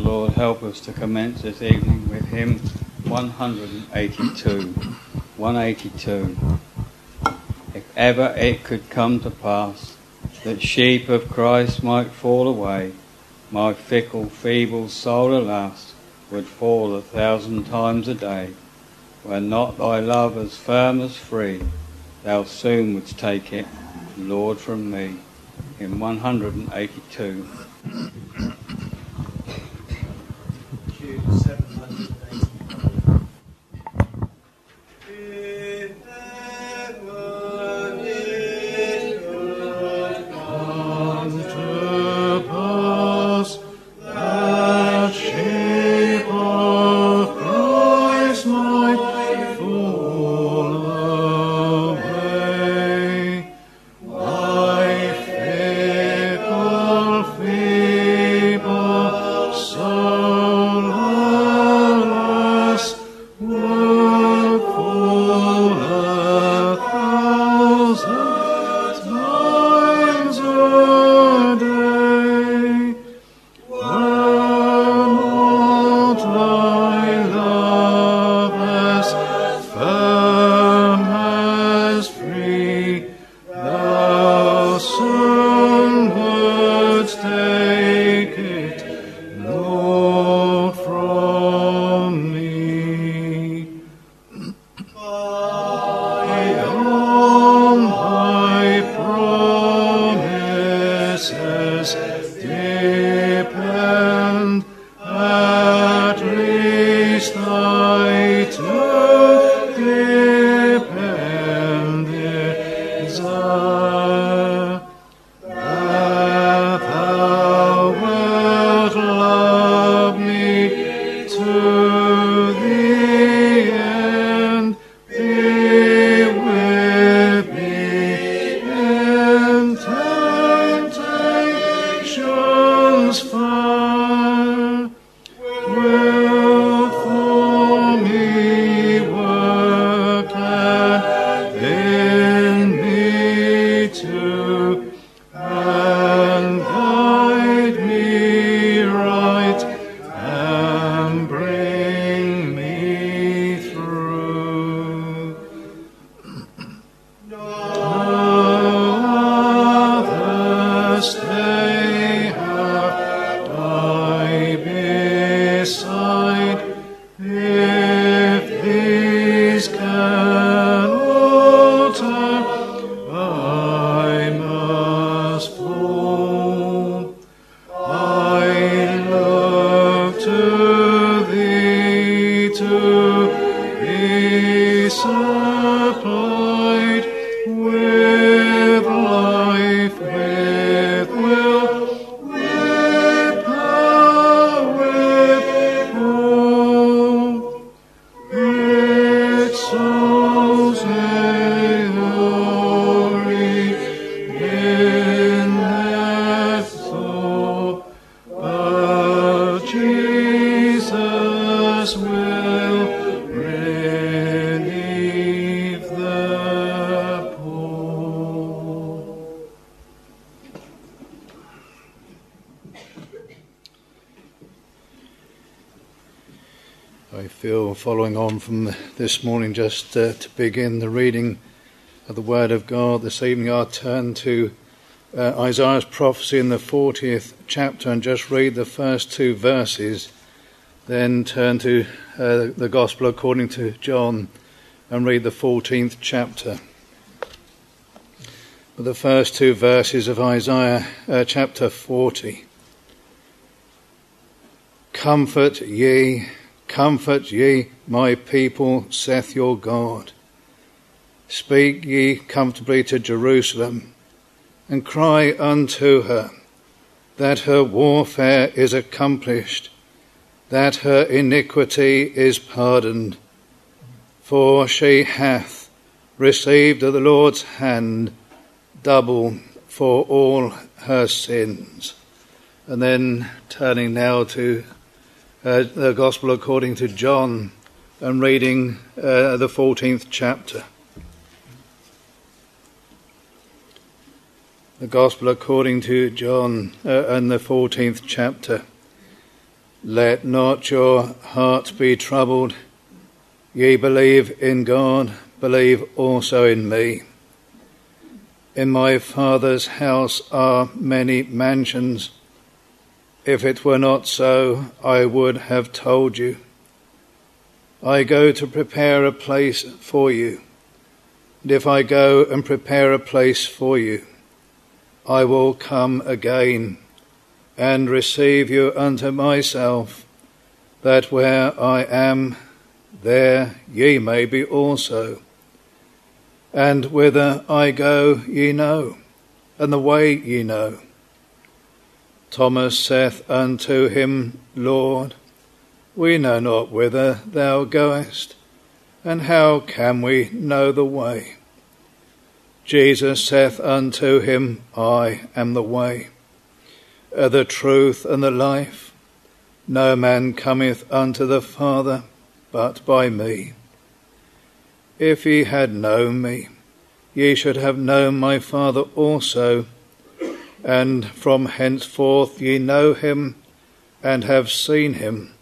Lord help us to commence this evening with hymn 182. 182. If ever it could come to pass that sheep of Christ might fall away, my fickle, feeble soul, alas, would fall 1,000 times a day. Were not thy love as firm as free, thou soon wouldst take it, Lord, from me. In 182. Tune 780. I feel, following on from this morning, just to begin the reading of the Word of God this evening, I'll turn to Isaiah's prophecy in the 40th chapter and just read the first 2 verses, then turn to the Gospel according to John and read the 14th chapter. But the first 2 verses of Isaiah chapter 40. Comfort ye, my people, saith your God. Speak ye comfortably to Jerusalem, and cry unto her, that her warfare is accomplished, that her iniquity is pardoned. For she hath received of the Lord's hand double for all her sins. And then turning now to the Gospel according to John and reading the 14th chapter. The Gospel according to John and the 14th chapter. Let not your heart be troubled. Ye believe in God, believe also in me. In my Father's house are many mansions. If it were not so, I would have told you. I go to prepare a place for you. And if I go and prepare a place for you, I will come again and receive you unto myself, that where I am, there ye may be also. And whither I go ye know, and the way ye know. Thomas saith unto him, Lord, we know not whither thou goest, and how can we know the way? Jesus saith unto him, I am the way, the truth, and the life. No man cometh unto the Father but by me. If ye had known me, ye should have known my Father also, and from henceforth ye know him, and have seen him.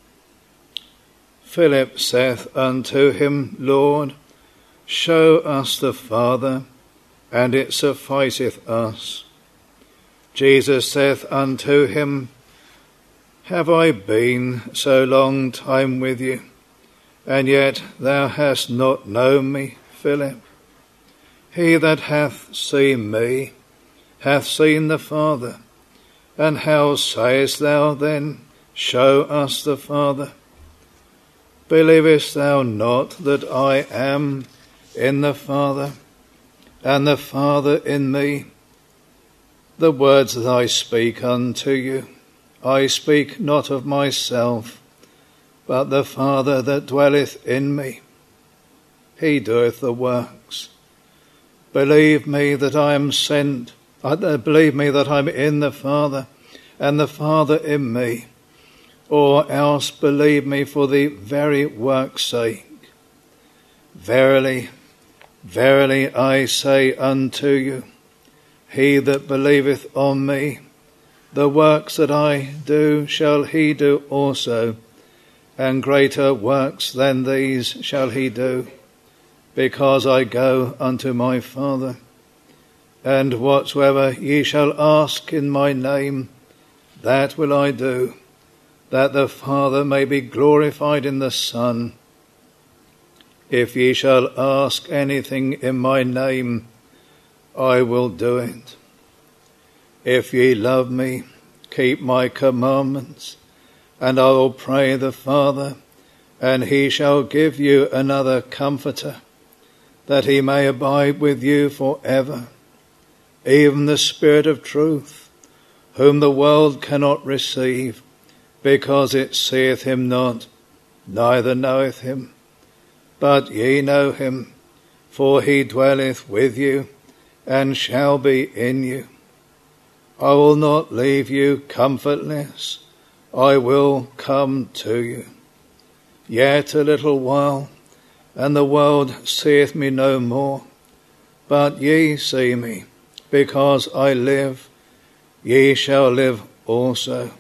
Philip saith unto him, Lord, show us the Father, and it sufficeth us. Jesus saith unto him, Have I been so long time with you, and yet thou hast not known me, Philip? He that hath seen me hath seen the Father. And how sayest thou then, Show us the Father? Believest thou not that I am in the Father, and the Father in me? The words that I speak unto you, I speak not of myself, but the Father that dwelleth in me, he doeth the works. Believe me that I am sent. Believe me that I am in the Father, and the Father in me, or else believe me for the very work's sake. Verily, verily, I say unto you, he that believeth on me, the works that I do shall he do also, and greater works than these shall he do, because I go unto my Father. And whatsoever ye shall ask in my name, that will I do, that the Father may be glorified in the Son. If ye shall ask anything in my name, I will do it. If ye love me, keep my commandments, and I will pray the Father, and he shall give you another Comforter, that he may abide with you for ever, even the Spirit of truth, whom the world cannot receive, because it seeth him not, neither knoweth him. But ye know him, for he dwelleth with you, and shall be in you. I will not leave you comfortless, I will come to you. Yet a little while, and the world seeth me no more, but ye see me, because I live, ye shall live also.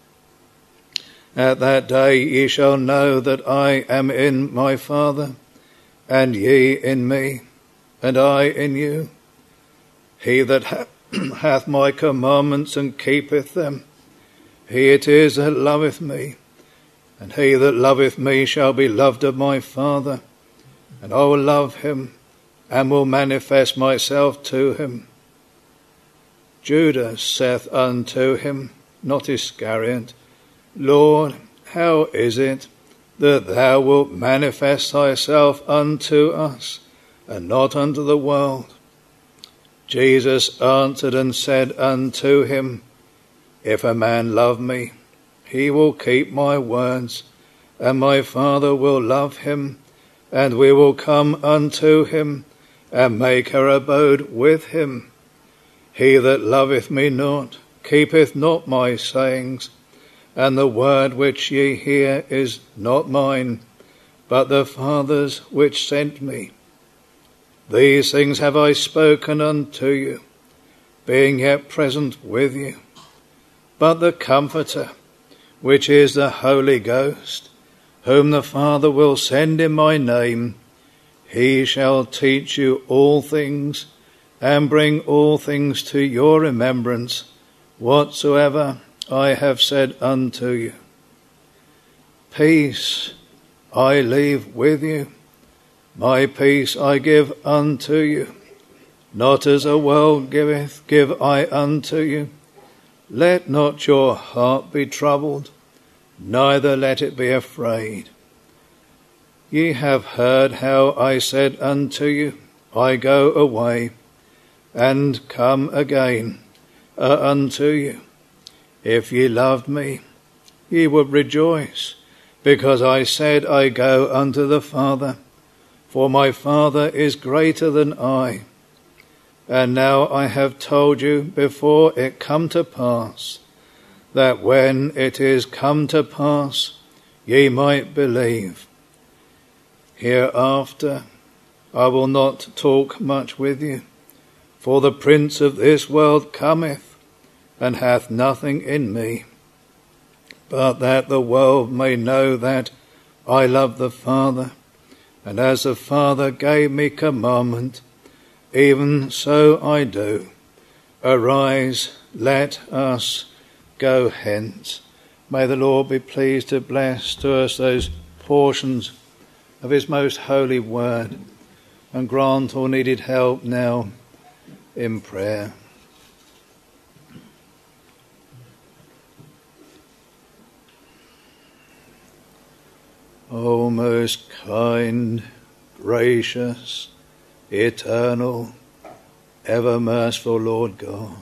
At that day ye shall know that I am in my Father, and ye in me, and I in you. He that hath my commandments and keepeth them, he it is that loveth me, and he that loveth me shall be loved of my Father, and I will love him, and will manifest myself to him. Judas saith unto him, not Iscariot, Lord, how is it that thou wilt manifest thyself unto us, and not unto the world? Jesus answered and said unto him, If a man love me, he will keep my words, and my Father will love him, and we will come unto him, and make our abode with him. He that loveth me not, keepeth not my sayings, and the word which ye hear is not mine, but the Father's which sent me. These things have I spoken unto you, being yet present with you. But the Comforter, which is the Holy Ghost, whom the Father will send in my name. He shall teach you all things, and bring all things to your remembrance, whatsoever I have said unto you. Peace I leave with you, my peace I give unto you. Not as the world giveth, give I unto you. Let not your heart be troubled, neither let it be afraid. Ye have heard how I said unto you, I go away, and come again unto you. If ye loved me, ye would rejoice, because I said, I go unto the Father, for my Father is greater than I. And now I have told you before it come to pass, that when it is come to pass, ye might believe. Hereafter I will not talk much with you, for the prince of this world cometh, and hath nothing in me, but that the world may know that I love the Father, and as the Father gave me commandment, even so I do. Arise, let us go hence. May the Lord be pleased to bless to us those portions of his most holy word, and grant all needed help now in prayer. O most kind, gracious, eternal, ever merciful Lord God,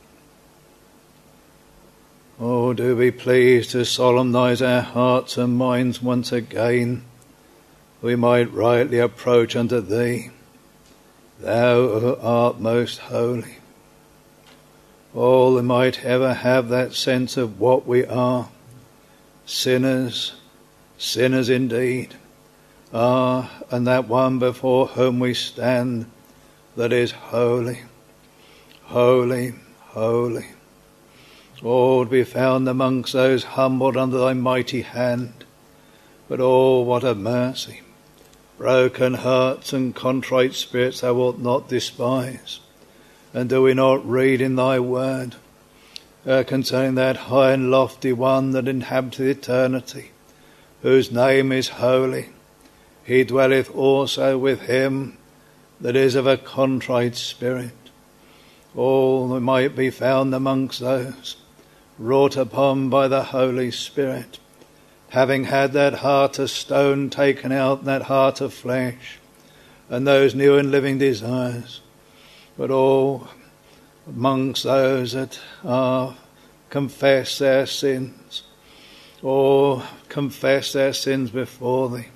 oh, do be pleased to solemnize our hearts and minds once again, we might rightly approach unto thee, thou who art most holy. All we might ever have that sense of what we are, sinners, sinners indeed, and that one before whom we stand that is holy, holy, holy. All to be found amongst those humbled under thy mighty hand. But oh, what a mercy! Broken hearts and contrite spirits thou wilt not despise. And do we not read in thy word concerning that high and lofty one that inhabiteth eternity, whose name is holy? He dwelleth also with him that is of a contrite spirit. All that might be found amongst those wrought upon by the Holy Spirit, having had that heart of stone taken out, that heart of flesh, and those new and living desires. But all amongst those that confess their sins, or confess their sins before thee,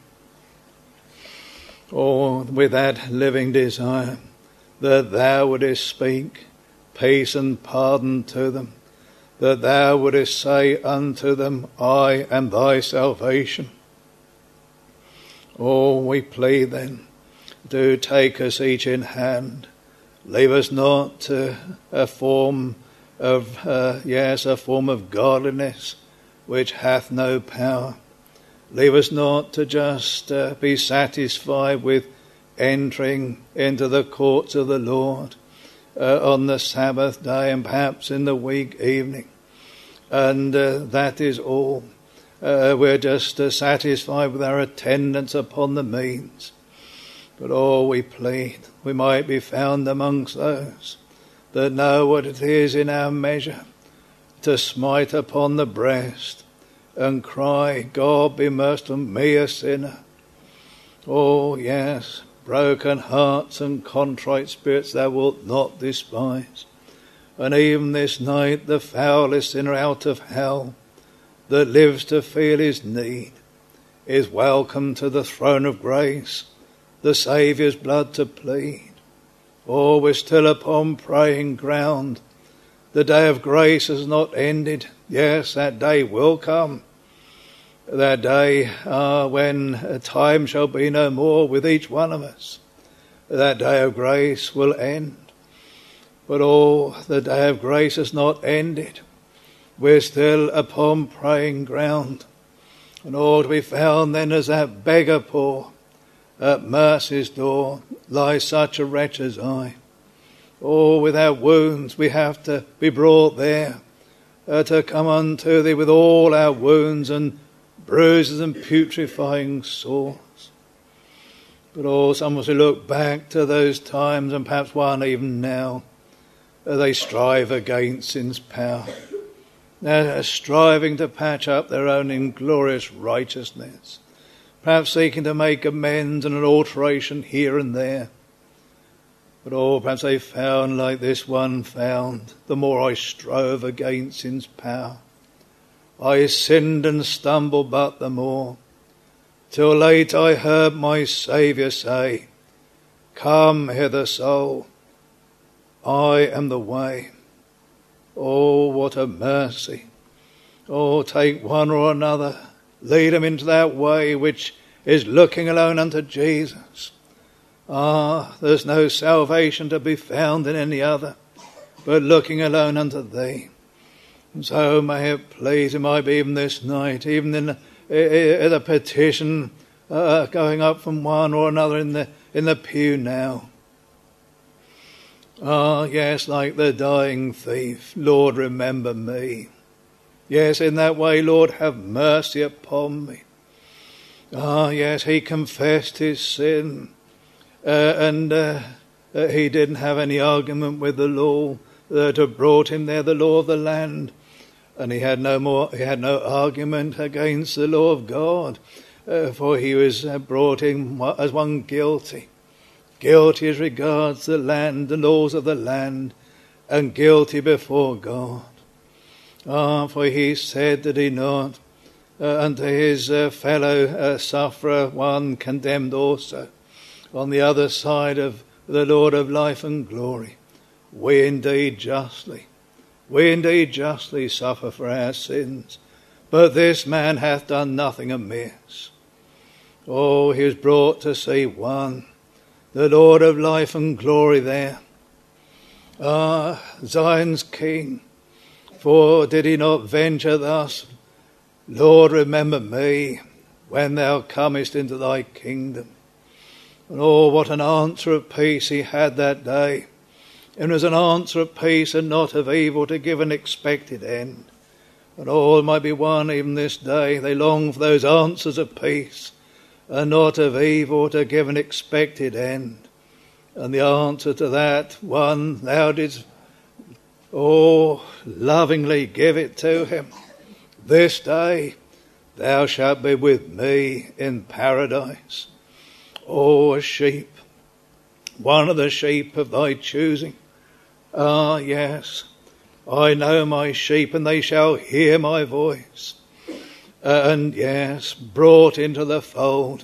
or with that living desire that thou wouldest speak peace and pardon to them, that thou wouldest say unto them, I am thy salvation. Oh, we plead then, do take us each in hand. Leave us not to a form of godliness which hath no power. Leave us not to just be satisfied with entering into the courts of the Lord on the Sabbath day and perhaps in the week evening. And that is all. We're just satisfied with our attendance upon the means. But we plead, we might be found amongst those that know what it is in our measure to smite upon the breast and cry, God be merciful to me, a sinner. Oh yes, broken hearts and contrite spirits thou wilt not despise. And even this night the foulest sinner out of hell that lives to feel his need is welcome to the throne of grace, the Saviour's blood to plead. Oh, we're still upon praying ground. The day of grace has not ended. Yes, that day will come. That day when time shall be no more with each one of us. That day of grace will end. But the day of grace has not ended. we're still upon praying ground. And all to be found then as that beggar poor at mercy's door lies such a wretch as I. Oh, with our wounds we have to be brought there, to come unto thee with all our wounds and bruises and putrefying sores. But oh, some of us who look back to those times, and perhaps one even now, they strive against sin's power. They're striving to patch up their own inglorious righteousness, perhaps seeking to make amends and an alteration here and there. But oh, perhaps they found like this one found, the more I strove against sin's power, I sinned and stumbled but the more, till late I heard my Saviour say, come hither, soul, I am the way. Oh, what a mercy. Oh, take one or another, lead him into that way which is looking alone unto Jesus. Ah, there's no salvation to be found in any other, but looking alone unto thee. And so may it please him, I be even this night, even in the petition going up from one or another in the pew now. Ah, yes, like the dying thief, Lord, remember me. Yes, in that way, Lord, have mercy upon me. Ah, yes, he confessed his sin, and he didn't have any argument with the law that had brought him there, the law of the land, and he had no argument against the law of God, for he was brought in as one guilty. Guilty as regards the land, the laws of the land, and guilty before God. Ah, for he said, did he not, unto his fellow sufferer, one condemned also, on the other side of the Lord of life and glory, we indeed justly suffer for our sins, but this man hath done nothing amiss. Oh, he was brought to see one, the Lord of life and glory there. Ah, Zion's King, for did he not venture thus, Lord, remember me when thou comest into thy kingdom? And oh, what an answer of peace he had that day. It was an answer of peace and not of evil, to give an expected end. And all might be one even this day. They long for those answers of peace and not of evil, to give an expected end. And the answer to that one, thou didst, lovingly give it to him. This day thou shalt be with me in paradise. Oh, a sheep, one of the sheep of thy choosing. Ah, yes, I know my sheep, and they shall hear my voice. And yes, brought into the fold,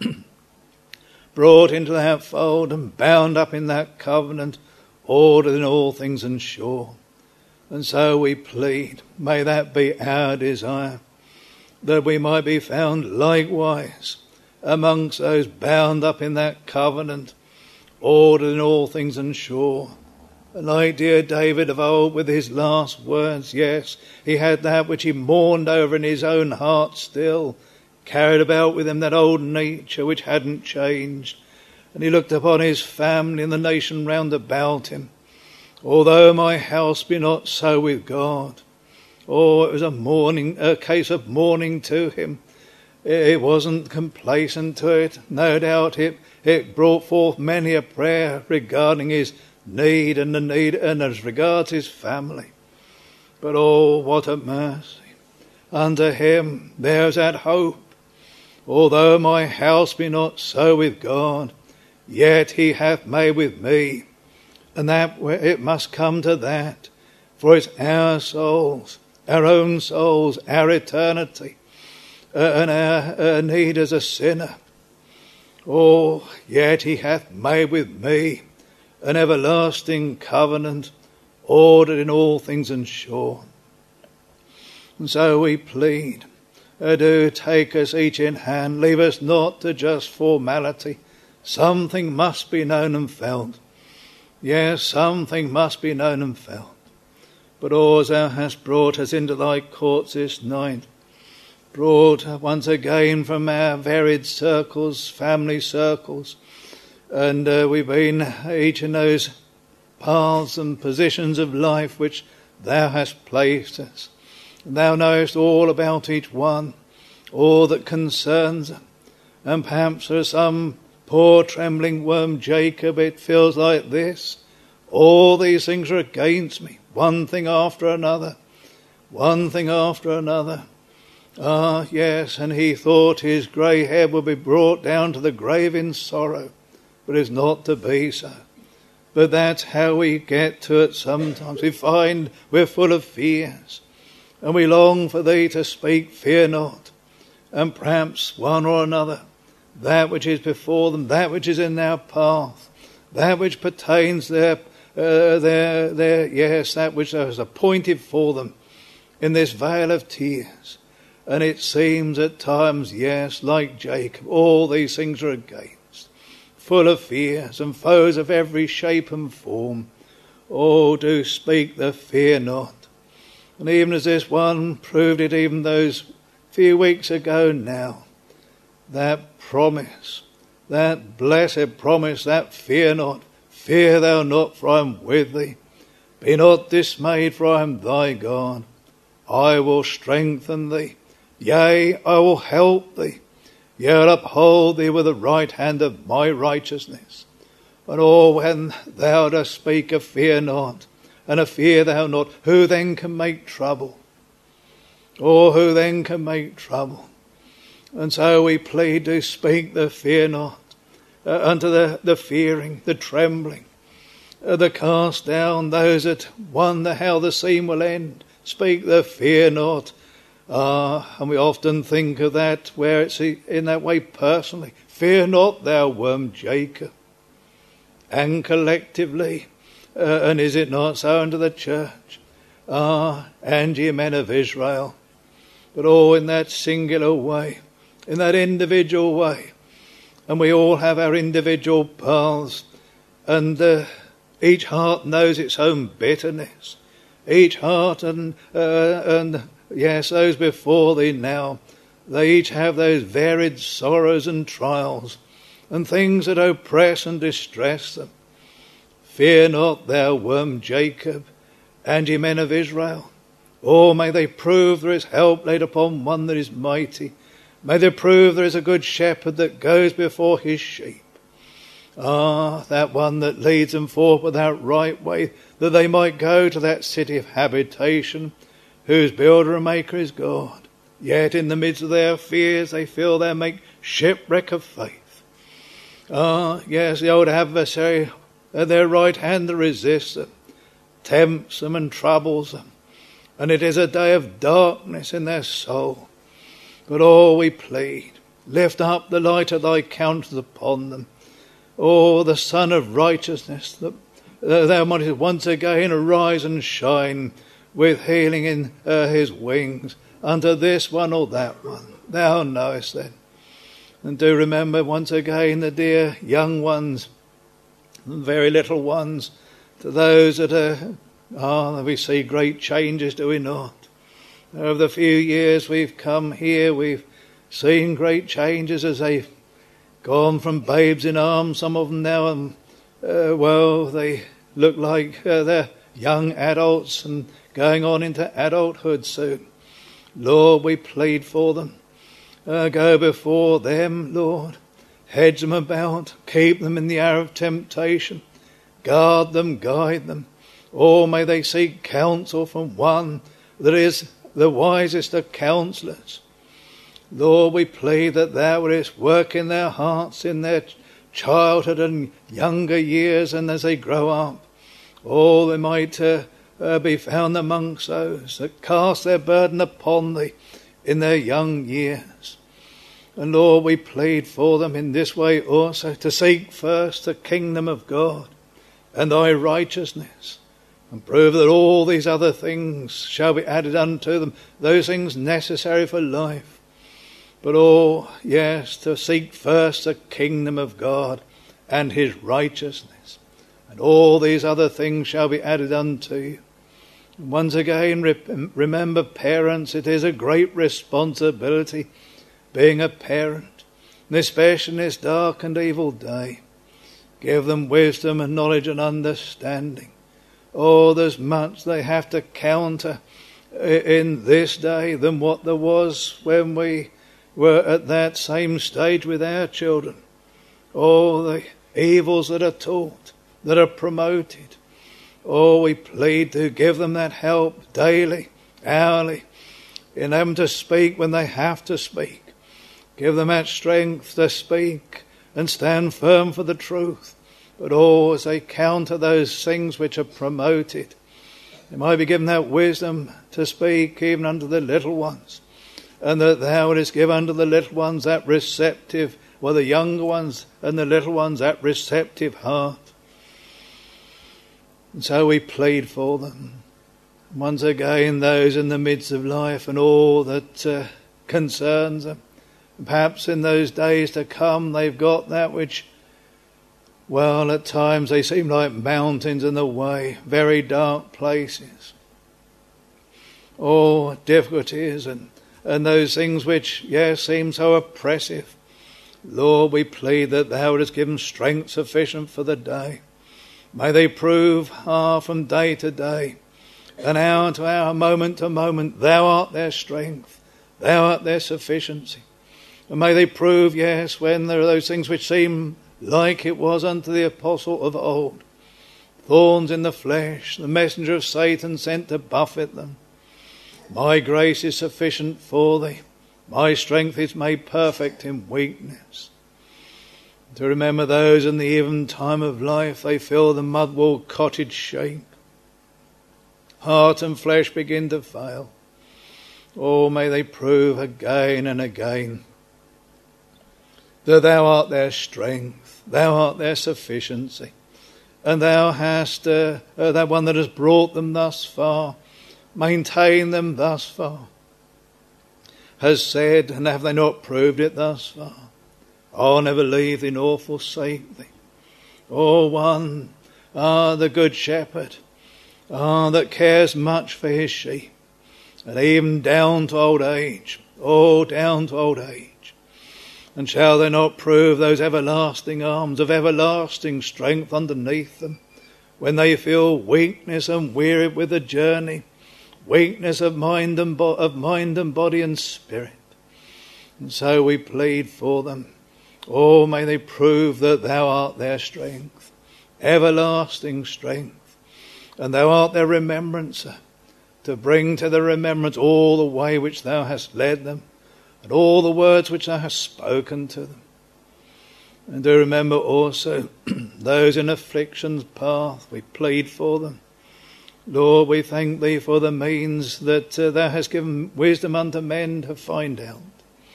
brought into that fold and bound up in that covenant, ordered in all things and sure. And so we plead, may that be our desire, that we might be found likewise amongst those bound up in that covenant, ordered in all things and sure. And like dear David of old with his last words, yes, he had that which he mourned over in his own heart still, carried about with him that old nature which hadn't changed. And he looked upon his family and the nation round about him. Although my house be not so with God. Oh, it was a case of mourning to him. It wasn't complacent to it. No doubt it brought forth many a prayer regarding his need and as regards his family. But oh, what a mercy. Unto him there's that hope. Although my house be not so with God, yet he hath made with me. And that it must come to that. For it's our souls, our own souls, our eternity, and our need as a sinner. Oh, yet he hath made with me an everlasting covenant, ordered in all things and sure. And so we plead, do take us each in hand, leave us not to just formality. Something must be known and felt. Yes, something must be known and felt. But as thou hast brought us into thy courts this night, brought once again from our varied circles, family circles, and we've been each in those paths and positions of life which thou hast placed us. Thou knowest all about each one, all that concerns them. And perhaps for some poor trembling worm Jacob, it feels like this. All these things are against me, one thing after another, one thing after another. Ah, yes, and he thought his grey head would be brought down to the grave in sorrow, but it's not to be so. But that's how we get to it sometimes. We find we're full of fears, and we long for thee to speak, fear not. And perhaps one or another, that which is before them, that which is in their path, that which pertains that which is appointed for them in this vale of tears. And it seems at times, yes, like Jacob, all these things are against, full of fears and foes of every shape and form. Oh, do speak the fear not. And even as this one proved it even those few weeks ago now, that promise, that blessed promise, that fear not, fear thou not, for I am with thee. Be not dismayed, for I am thy God. I will strengthen thee. Yea, I will help thee. Yea, I'll uphold thee with the right hand of my righteousness. And when thou dost speak of fear not, and of fear thou not, who then can make trouble? Or who then can make trouble? And so we plead to speak the fear not, unto the fearing, the trembling, the cast down, those that wonder how the scene will end. Speak the fear not. And we often think of that where it's in that way personally. Fear not, thou worm Jacob. And collectively, and is it not so unto the church? And ye men of Israel. But all in that singular way, in that individual way. And we all have our individual paths. And each heart knows its own bitterness. Each heart and yes, those before thee now, they each have those varied sorrows and trials and things that oppress and distress them. Fear not, thou worm Jacob, and ye men of Israel. Oh, may they prove there is help laid upon one that is mighty. May they prove there is a good shepherd that goes before his sheep. That one that leads them forth without right way, that they might go to that city of habitation, whose builder and maker is God. Yet in the midst of their fears they feel they make shipwreck of faith. Yes, the old adversary at their right hand that resists them, tempts them and troubles them. And it is a day of darkness in their soul. But oh, we plead, lift up the light of thy countenance upon them. Oh, the Son of righteousness, that thou mightest once again arise and shine with healing in his wings unto this one or that one. Thou knowest then. And do remember once again the dear young ones, the very little ones, to those that we see great changes, do we not? Over the few years we've come here, we've seen great changes as they've gone from babes in arms, some of them now, and they look like they're young adults and going on into adulthood soon. Lord, we plead for them. Go before them, Lord. Hedge them about. Keep them in the hour of temptation. Guard them, guide them. Or may they seek counsel from one that is the wisest of counsellors. Lord, we plead that thou wouldest work in their hearts, in their childhood and younger years, and as they grow up. Oh, they might be found amongst those that cast their burden upon thee in their young years. And Lord, we plead for them in this way also, to seek first the kingdom of God and thy righteousness, and prove that all these other things shall be added unto them, those things necessary for life. But oh, yes, to seek first the kingdom of God and his righteousness, and all these other things shall be added unto you. Once again, remember, parents, it is a great responsibility being a parent, and especially in this dark and evil day. Give them wisdom and knowledge and understanding. Oh, there's much they have to counter in this day than what there was when we were at that same stage with our children. Oh, the evils that are taught, that are promoted. Oh, we plead to give them that help daily, hourly, in them to speak when they have to speak. Give them that strength to speak and stand firm for the truth. But oh, as they counter those things which are promoted, they might be given that wisdom to speak even unto the little ones, and that thou wouldest give unto the little ones that receptive, well, the younger ones and the little ones, that receptive heart. And so we plead for them. Once again, those in the midst of life and all that concerns them. Perhaps in those days to come they've got that which, well, at times they seem like mountains in the way, very dark places. Oh, difficulties and those things which, yes, seem so oppressive. Lord, we plead that thou wouldest give them strength sufficient for the day. May they prove from day to day, and hour to hour, moment to moment, thou art their strength, thou art their sufficiency. And may they prove, yes, when there are those things which seem like it was unto the apostle of old, thorns in the flesh, the messenger of Satan sent to buffet them. My grace is sufficient for thee. My strength is made perfect in weakness. To remember those in the even time of life, they feel the mud-walled cottage shake. Heart and flesh begin to fail. Oh, may they prove again and again that thou art their strength, thou art their sufficiency, and thou hast that one that has brought them thus far, maintained them thus far, has said, and have they not proved it thus far? I'll never leave thee nor forsake thee. Oh, one, the good shepherd, that cares much for his sheep, and even down to old age, down to old age. And shall they not prove those everlasting arms of everlasting strength underneath them, when they feel weakness and wearied with the journey, weakness of mind and body and spirit? And so we plead for them. Oh, may they prove that thou art their strength, everlasting strength, and thou art their remembrancer, to bring to the remembrance all the way which thou hast led them, and all the words which thou hast spoken to them. And to remember also those in affliction's path, we plead for them. Lord, we thank thee for the means that thou hast given wisdom unto men to find out.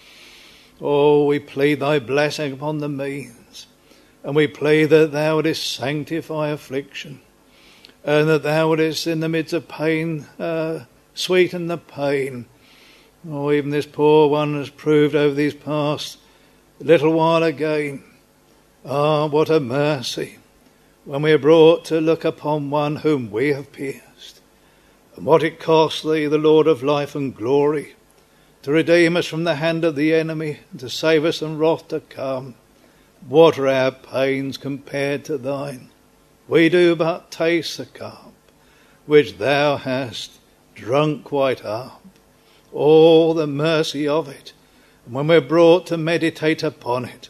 Oh, we plead thy blessing upon the means, and we plead that thou wouldest sanctify affliction, and that thou wouldest in the midst of pain sweeten the pain. Oh, even this poor one has proved over these past little while again. What a mercy when we are brought to look upon one whom we have pierced, and what it cost thee, the Lord of life and glory, to redeem us from the hand of the enemy, and to save us from wrath to come. What are our pains compared to thine? We do but taste the cup which thou hast drunk quite up. All the mercy of it. And when we're brought to meditate upon it,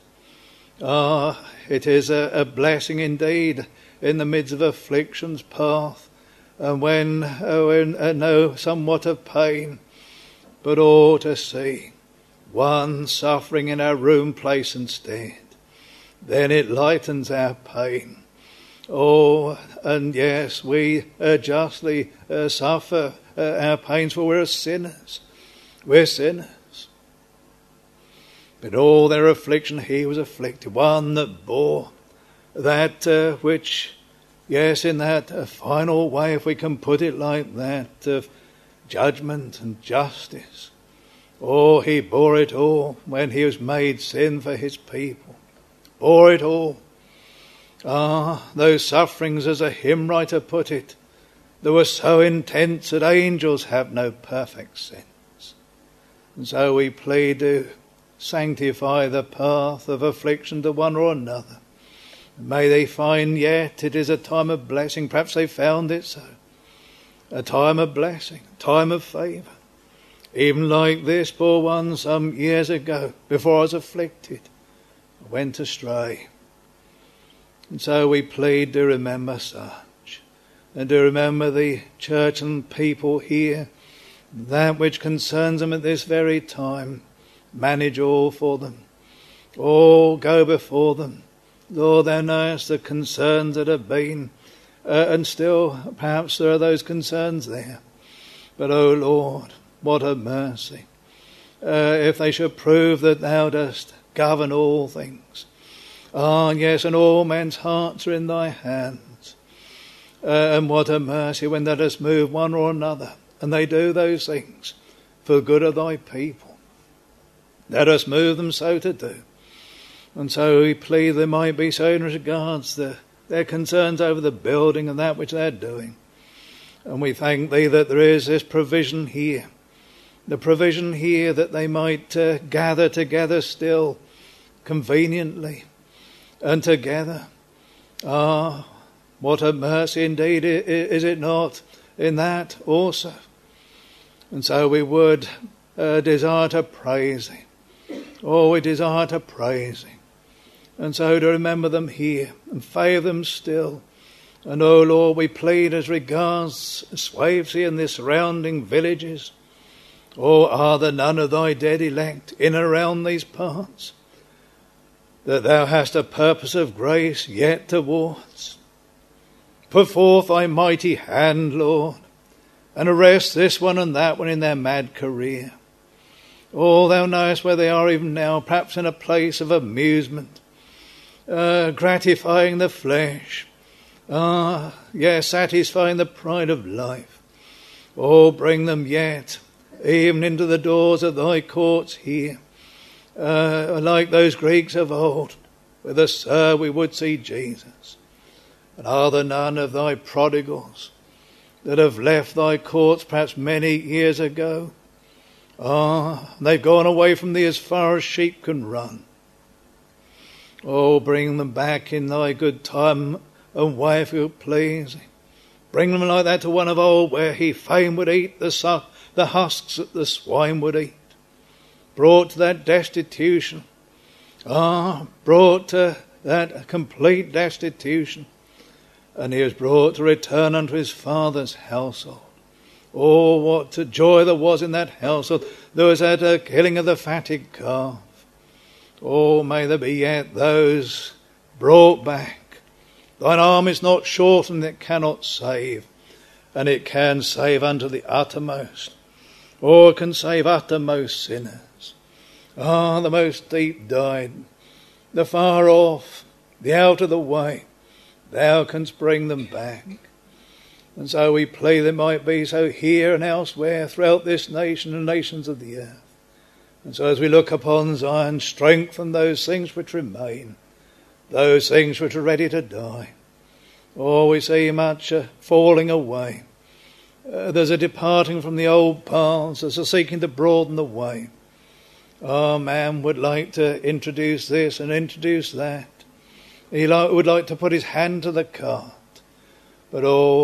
it is a blessing indeed in the midst of affliction's path, and when know somewhat of pain, but to see one suffering in our room, place and stead, then it lightens our pain. Oh, and yes, we justly suffer our pains, for we're sinners. We're sinners. But all their affliction he was afflicted, one that bore that which, yes, in that final way, if we can put it like that, of judgment and justice. Oh, he bore it all when he was made sin for his people. Bore it all. Those sufferings, as a hymn writer put it, that were so intense that angels have no perfect sense. And so we plead to sanctify the path of affliction to one or another. May they find yet it is a time of blessing. Perhaps they found it so. A time of blessing, a time of favour. Even like this poor one some years ago, before I was afflicted, I went astray. And so we plead to remember such, and to remember the church and people here, that which concerns them at this very time. Manage all for them. All go before them. Lord, thou knowest the concerns that have been, and still perhaps there are those concerns there. But, O Lord, what a mercy. If they should prove that thou dost govern all things. Ah, yes, and all men's hearts are in thy hands. And what a mercy when thou dost move one or another, and they do those things for the good of thy people. Let us move them so to do. And so we plead there might be so in regards to their concerns over the building and that which they're doing. And we thank thee that there is this provision here. The provision here that they might gather together still conveniently and together. Ah, what a mercy indeed, is it not, in that also? And so we would desire to praise thee. Oh, we desire to praise thee. And so to remember them here and favour them still. And, oh Lord, we plead as regards Swavesey and the surrounding villages. Oh, are there none of thy dead elect in and around these parts, that thou hast a purpose of grace yet towards? Put forth thy mighty hand, Lord, and arrest this one and that one in their mad career. Oh, thou knowest where they are even now, perhaps in a place of amusement, gratifying the flesh. Yes, satisfying the pride of life. Oh, bring them yet, even into the doors of thy courts here, like those Greeks of old, with us, sir, we would see Jesus. And are there none of thy prodigals that have left thy courts perhaps many years ago? They've gone away from thee as far as sheep can run. Oh, bring them back in thy good time and way, if you please. Bring them like that to one of old, where he fain would eat the husks that the swine would eat. Brought to that destitution. Brought to that complete destitution. And he was brought to return unto his father's household. Oh, what a joy there was in that household. There was that killing of the fatted calf. Oh, may there be yet those brought back. Thine arm is not shortened, it cannot save, and it can save unto the uttermost. Oh, it can save uttermost sinners. The most deep dyed, the far off, the out of the way. Thou canst bring them back. And so we pray there might be so here and elsewhere throughout this nation and nations of the earth. And so as we look upon Zion, strengthen those things which remain, those things which are ready to die. Oh, we see much falling away. There's a departing from the old paths. There's a seeking to broaden the way. Man would like to introduce this and introduce that. He would like to put his hand to the cart. But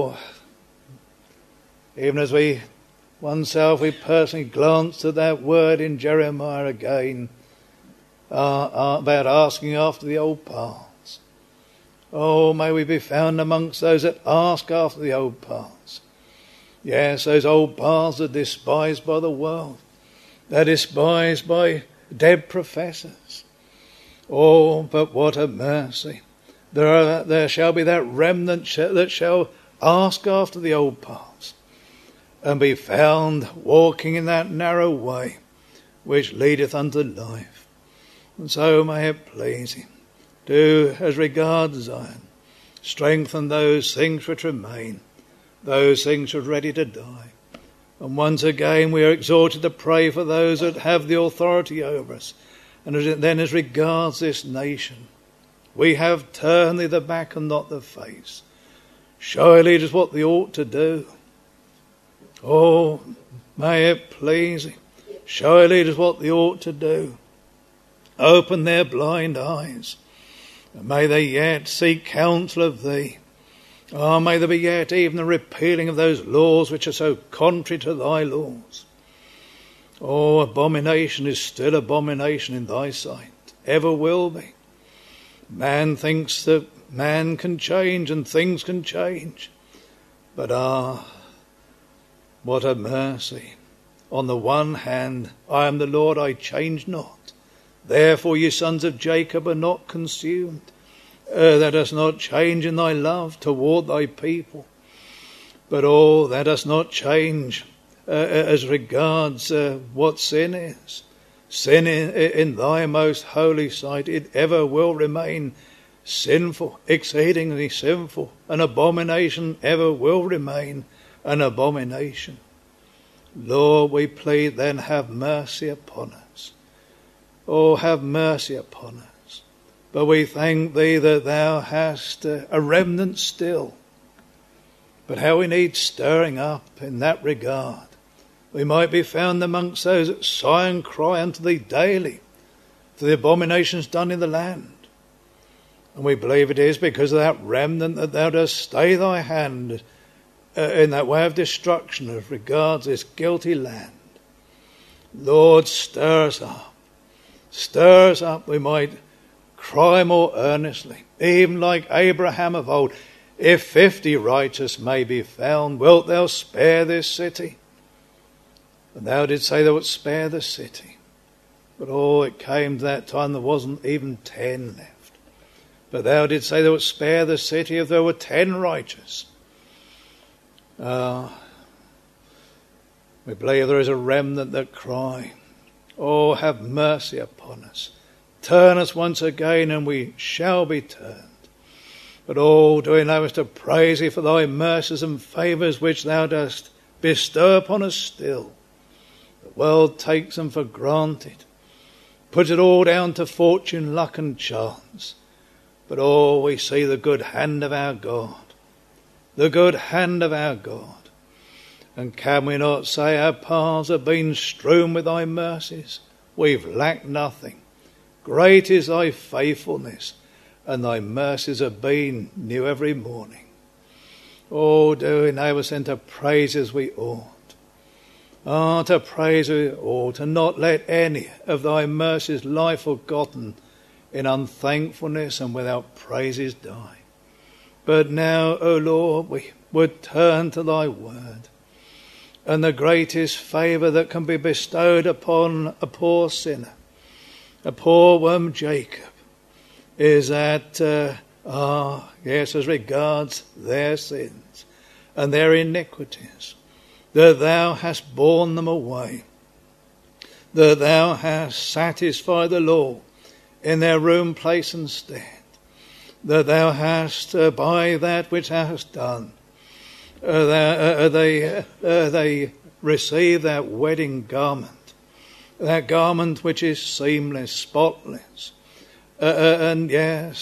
even as we personally glance at that word in Jeremiah again, about asking after the old paths. Oh, may we be found amongst those that ask after the old paths. Yes, those old paths are despised by the world. They're despised by dead professors. Oh, but what a mercy. There shall be that remnant that shall ask after the old paths and be found walking in that narrow way which leadeth unto life. And so may it please him to, as regards Zion, strengthen those things which remain, those things which are ready to die. And once again we are exhorted to pray for those that have the authority over us. And then as regards this nation, we have turned thee the back and not the face. Surely it is what they ought to do. Oh, may it please thee. Surely it is what they ought to do. Open their blind eyes, and may they yet seek counsel of thee. Oh, may there be yet even the repealing of those laws which are so contrary to thy laws. Oh, abomination is still abomination in thy sight, ever will be. Man thinks that man can change and things can change. But what a mercy. On the one hand, I am the Lord, I change not. Therefore ye sons of Jacob are not consumed. Thou dost not change in thy love toward thy people. But thou dost not change as regards what sin is. Sin in thy most holy sight, it ever will remain sinful, exceedingly sinful. An abomination ever will remain an abomination. Lord, we plead then, have mercy upon us. Oh, have mercy upon us. But we thank thee that thou hast a remnant still. But how we need stirring up in that regard. We might be found amongst those that sigh and cry unto thee daily for the abominations done in the land. And we believe it is because of that remnant that thou dost stay thy hand in that way of destruction as regards this guilty land. Lord, stir us up. Stir us up, we might cry more earnestly, even like Abraham of old. If 50 righteous may be found, wilt thou spare this city? And thou didst say thou wouldst spare the city. But it came to that time there wasn't even 10 left. But thou didst say thou wouldst spare the city if there were 10 righteous. We believe there is a remnant that cry, oh, have mercy upon us. Turn us once again and we shall be turned. But do enable us to praise thee for thy mercies and favours which thou dost bestow upon us still. The world takes them for granted, puts it all down to fortune, luck and chance. But we see the good hand of our God. The good hand of our God. And can we not say our paths have been strewn with thy mercies? We've lacked nothing. Great is thy faithfulness, and thy mercies have been new every morning. Do enable us then to praise as we ought. To praise as we ought, and not let any of thy mercies lie forgotten in unthankfulness and without praises die. But now, O Lord, we would turn to thy word. And the greatest favour that can be bestowed upon a poor sinner, a poor worm Jacob, is that, as regards their sins and their iniquities, that thou hast borne them away, that thou hast satisfied the law in their room, place and stead, that thou hast, by that which thou hast done, they receive that wedding garment, that garment which is seamless, spotless, they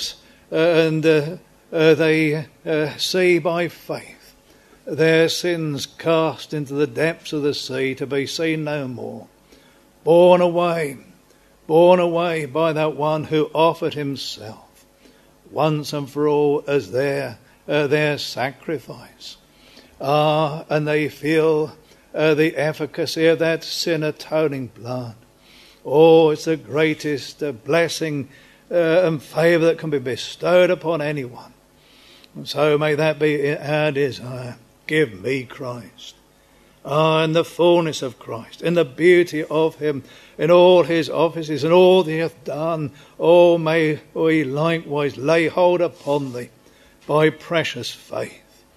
see by faith their sins cast into the depths of the sea to be seen no more, borne away by that one who offered himself once and for all as their sacrifice. And they feel the efficacy of that sin-atoning blood. It's the greatest blessing and favour that can be bestowed upon anyone. And so may that be our desire. Give me Christ. In the fullness of Christ, in the beauty of him, in all his offices and all that he hath done. May we likewise lay hold upon thee by precious faith.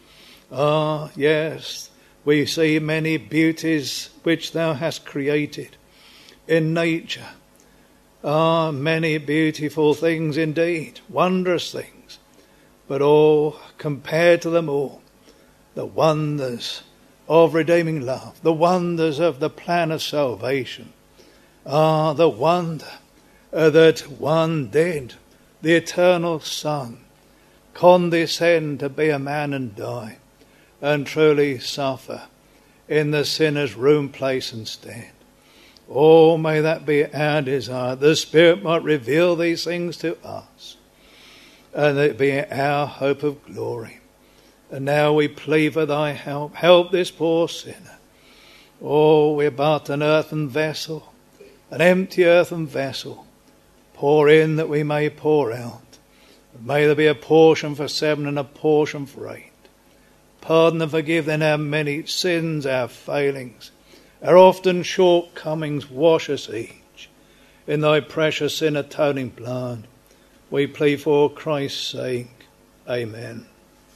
Yes, we see many beauties which thou hast created in nature. Many beautiful things indeed, wondrous things. But compared to them all, the wonders of redeeming love, the wonders of the plan of salvation, the wonder that one did, the eternal Son, condescend to be a man and die, and truly suffer in the sinner's room, place and stand. Oh, may that be our desire. The Spirit might reveal these things to us, and it be our hope of glory. And now we plead for thy help. Help this poor sinner. Oh, we're but an earthen vessel, an empty earthen vessel. Pour in that we may pour out. May there be a portion for 7 and a portion for 8. Pardon and forgive then our many sins, our failings, our often shortcomings. Wash us each in thy precious sin atoning blood. We plead for Christ's sake. Amen.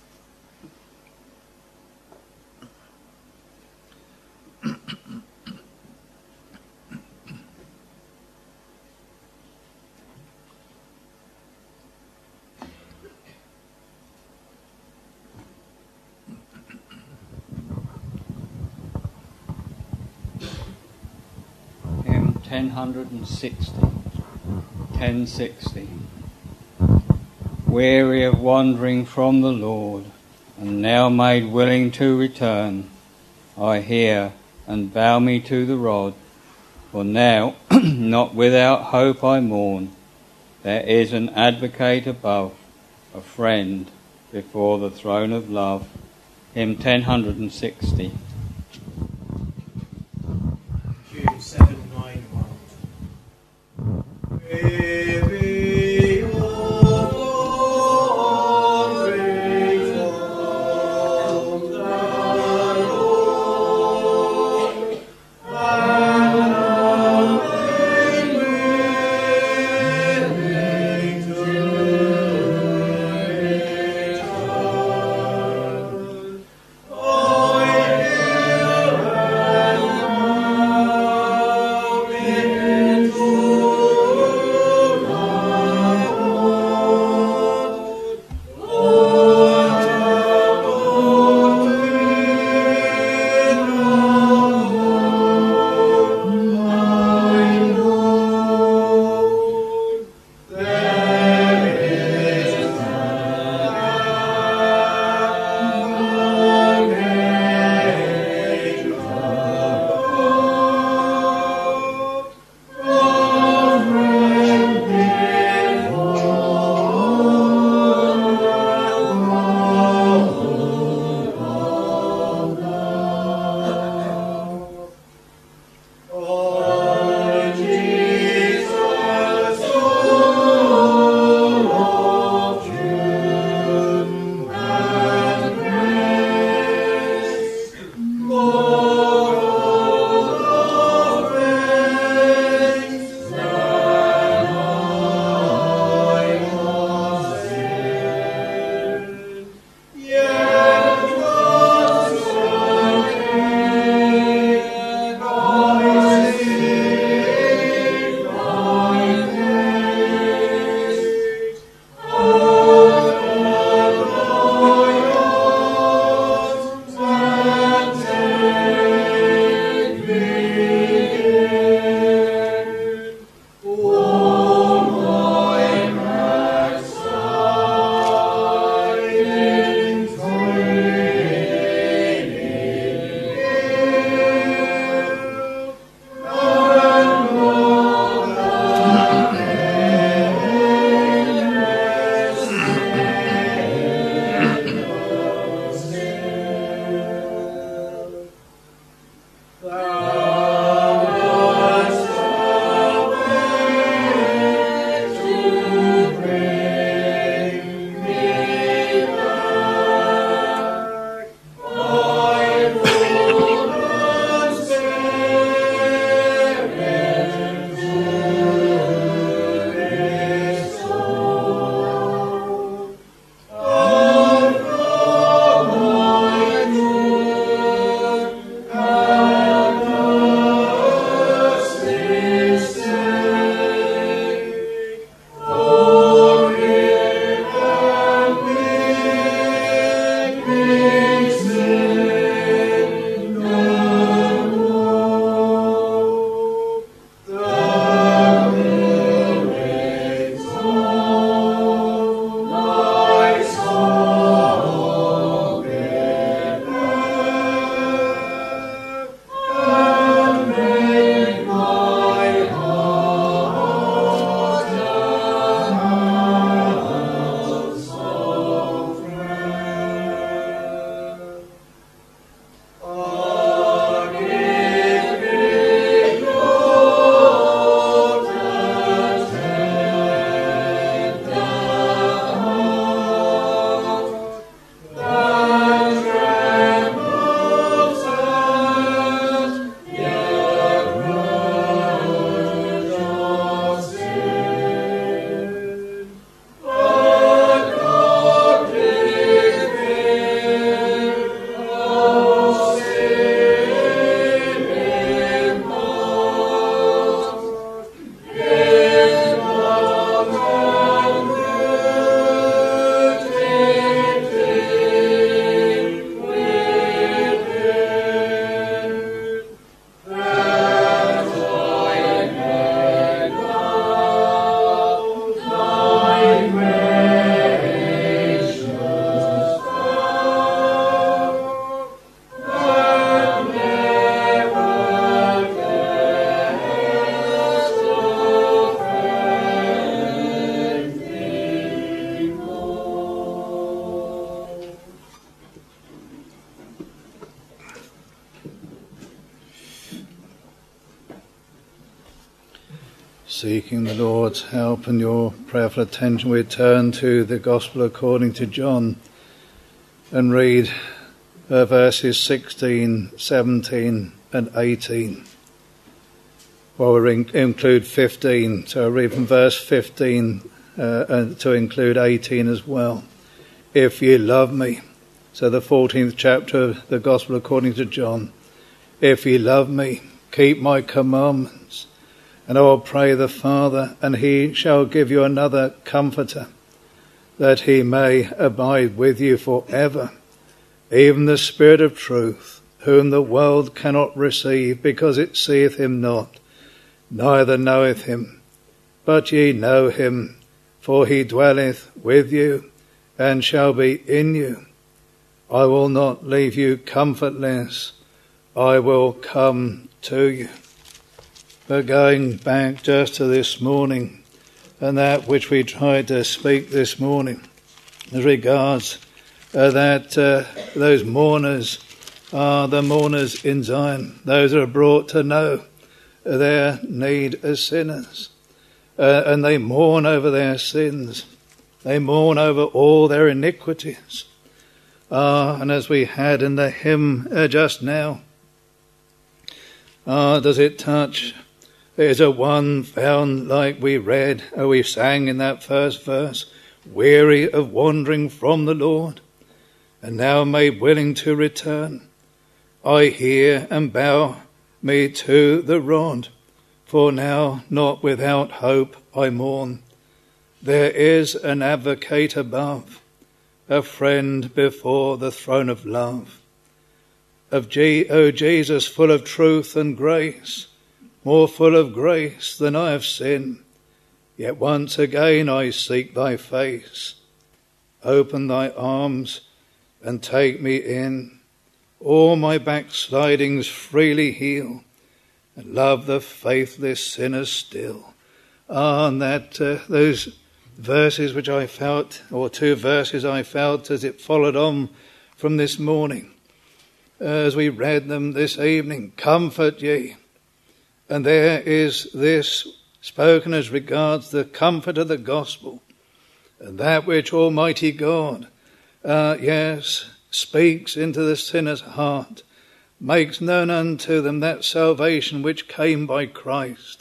Hymn 1060. Weary of wandering from the Lord, and now made willing to return, I hear and bow me to the rod. For now, not without hope I mourn. There is an advocate above, a friend before the throne of love. Hymn 1060. Jude 791. Weary of wandering from the Lord, and willing to return. Oh, Seeking the Lord's help and your prayerful attention, we turn to the Gospel according to John and read verses 16, 17 and 18. Well, we'll include 15, so I'll read from verse 15 and to include 18 as well. If ye love me, so the 14th chapter of the Gospel according to John. If ye love me, keep my commandments. And I will pray the Father, and he shall give you another Comforter, that he may abide with you forever, even the Spirit of truth, whom the world cannot receive, because it seeth him not, neither knoweth him. But ye know him, for he dwelleth with you, and shall be in you. I will not leave you comfortless, I will come to you. But going back just to this morning, and that which we tried to speak this morning, as regards those mourners are the mourners in Zion, those who are brought to know their need as sinners, and they mourn over their sins, they mourn over all their iniquities. And as we had in the hymn just now, does it touch? There's a one found, like we read, or we sang in that first verse, weary of wandering from the Lord, and now made willing to return. I hear and bow me to the rod, for now not without hope I mourn. There is an advocate above, a friend before the throne of love. O Jesus, full of truth and grace, more full of grace than I have sinned, yet once again I seek thy face. Open thy arms and take me in. All my backslidings freely heal, and love the faithless sinners still. And that those verses which I felt, or two verses I felt as it followed on from this morning, as we read them this evening, comfort ye. And there is this spoken as regards the comfort of the gospel, and that which Almighty God, speaks into the sinner's heart, makes known unto them that salvation which came by Christ.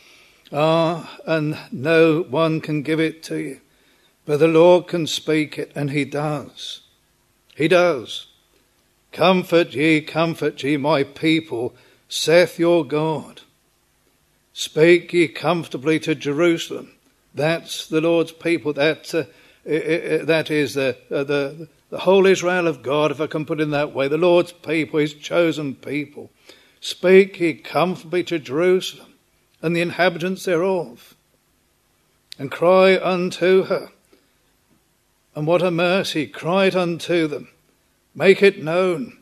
And no one can give it to you, but the Lord can speak it, and he does. He does. Comfort ye, my people, saith your God. Speak ye comfortably to Jerusalem. That's the Lord's people. That is the whole Israel of God, if I can put it in that way. The Lord's people, his chosen people. Speak ye comfortably to Jerusalem and the inhabitants thereof, and cry unto her. And what a mercy, cry it unto them. Make it known,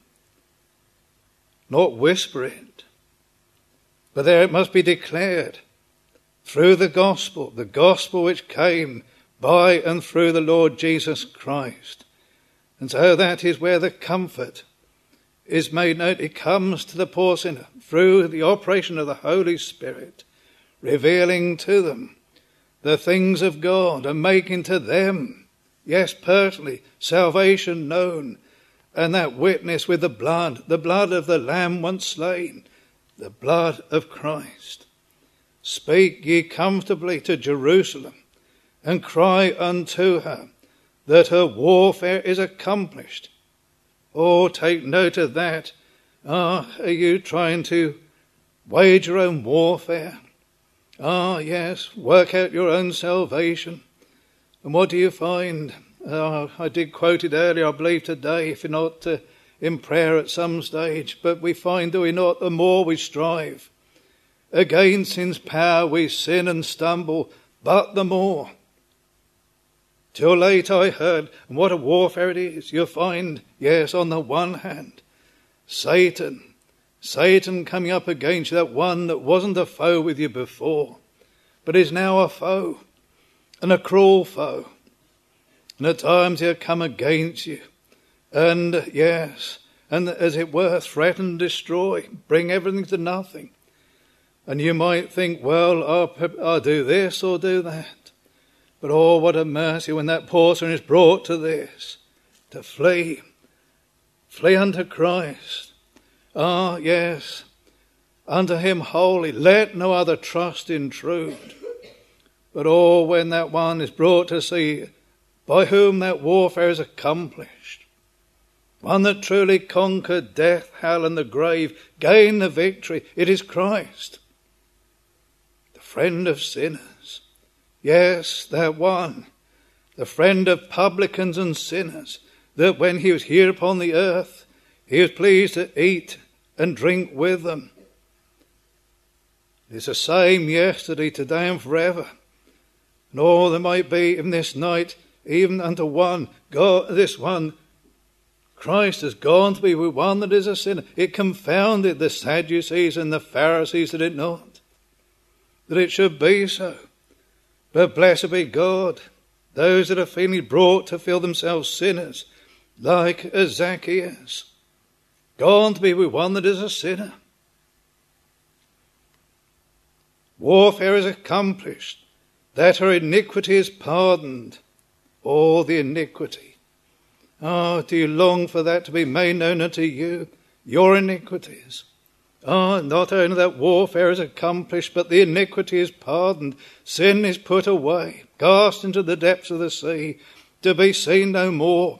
not whisper it. But there it must be declared through the gospel which came by and through the Lord Jesus Christ. And so that is where the comfort is made known. It comes to the poor sinner through the operation of the Holy Spirit, revealing to them the things of God and making to them, yes, personally, salvation known, and that witness with the blood of the Lamb once slain, the blood of Christ. Speak ye comfortably to Jerusalem, and cry unto her that her warfare is accomplished. Oh, take note of that. Are you trying to wage your own warfare? Yes, work out your own salvation. And what do you find? I did quote it earlier, I believe today, if you're not in prayer at some stage. But we find, do we not, the more we strive against sin's power, we sin and stumble, but the more. Till late I heard, and what a warfare it is. You'll find, yes, on the one hand, Satan coming up against you, that one that wasn't a foe with you before, but is now a foe, and a cruel foe. And at times he'll come against you, and yes, and as it were, threaten, destroy, bring everything to nothing. And you might think, well, I'll do this or do that. But oh, what a mercy when that poor sinner is brought to this, to flee. Flee unto Christ. Ah, yes, unto him wholly. Let no other trust intrude. But oh, when that one is brought to see by whom that warfare is accomplished, one that truly conquered death, hell, and the grave, gained the victory, it is Christ, the friend of sinners. Yes, that one, the friend of publicans and sinners, that when he was here upon the earth, he was pleased to eat and drink with them. It is the same yesterday, today, and forever. And all there might be in this night, even unto one, God, this one, Christ has gone to be with one that is a sinner. It confounded the Sadducees and the Pharisees, did it not? That it should be so. But blessed be God, those that are feeling brought to feel themselves sinners, like Zacchaeus, gone to be with one that is a sinner. Warfare is accomplished, that her iniquity is pardoned, all the iniquity. Ah, do you long for that to be made known unto you, your iniquities? Ah, not only that warfare is accomplished, but the iniquity is pardoned, sin is put away, cast into the depths of the sea, to be seen no more,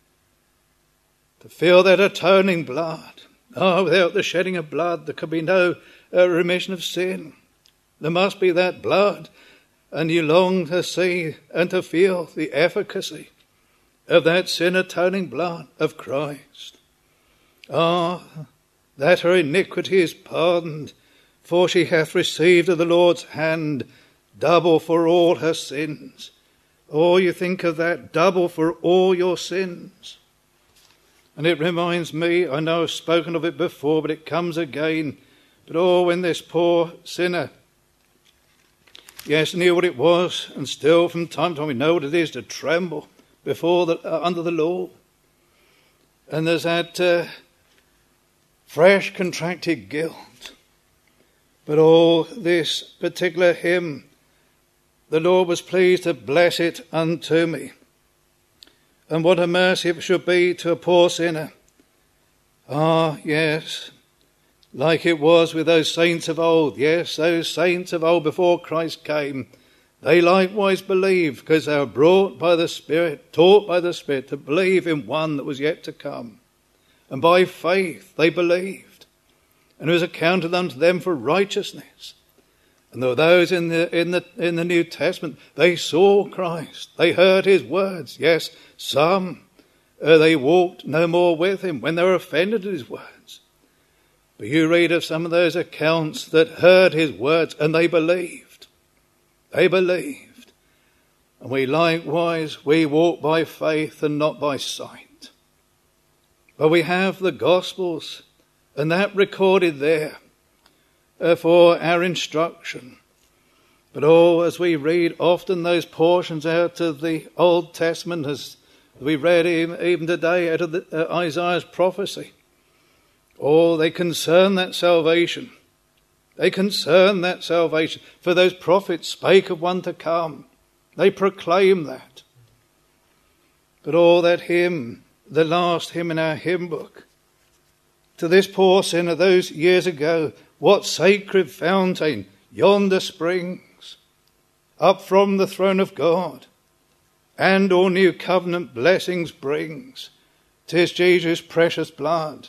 to feel that atoning blood. Ah, without the shedding of blood, there could be no remission of sin. There must be that blood, and you long to see and to feel the efficacy of that sin-atoning blood of Christ. Ah, that her iniquity is pardoned, for she hath received of the Lord's hand double for all her sins. Oh, you think of that, double for all your sins. And it reminds me, I know I've spoken of it before, but it comes again. But oh, when this poor sinner, yes, knew what it was, and still from time to time we know what it is to tremble before under the law. And there's that fresh contracted guilt. But all this particular hymn, the Lord was pleased to bless it unto me. And what a mercy it should be to a poor sinner. Ah, yes, like it was with those saints of old. Yes, those saints of old before Christ came, they likewise believed, because they were brought by the Spirit, taught by the Spirit, to believe in one that was yet to come. And by faith they believed, and it was accounted unto them for righteousness. And there were those in the New Testament, they saw Christ, they heard his words. Yes, some, they walked no more with him when they were offended at his words. But you read of some of those accounts that heard his words and they believed. They believed. And we likewise, we walk by faith and not by sight. But we have the Gospels, and that recorded there for our instruction. But oh, as we read often those portions out of the Old Testament, as we read even today out of Isaiah's prophecy, oh, they concern that salvation. They concern that salvation. For those prophets spake of one to come. They proclaim that. But oh, that hymn, the last hymn in our hymn book, to this poor sinner those years ago, what sacred fountain yonder springs up from the throne of God, and all new covenant blessings brings. 'Tis Jesus' precious blood.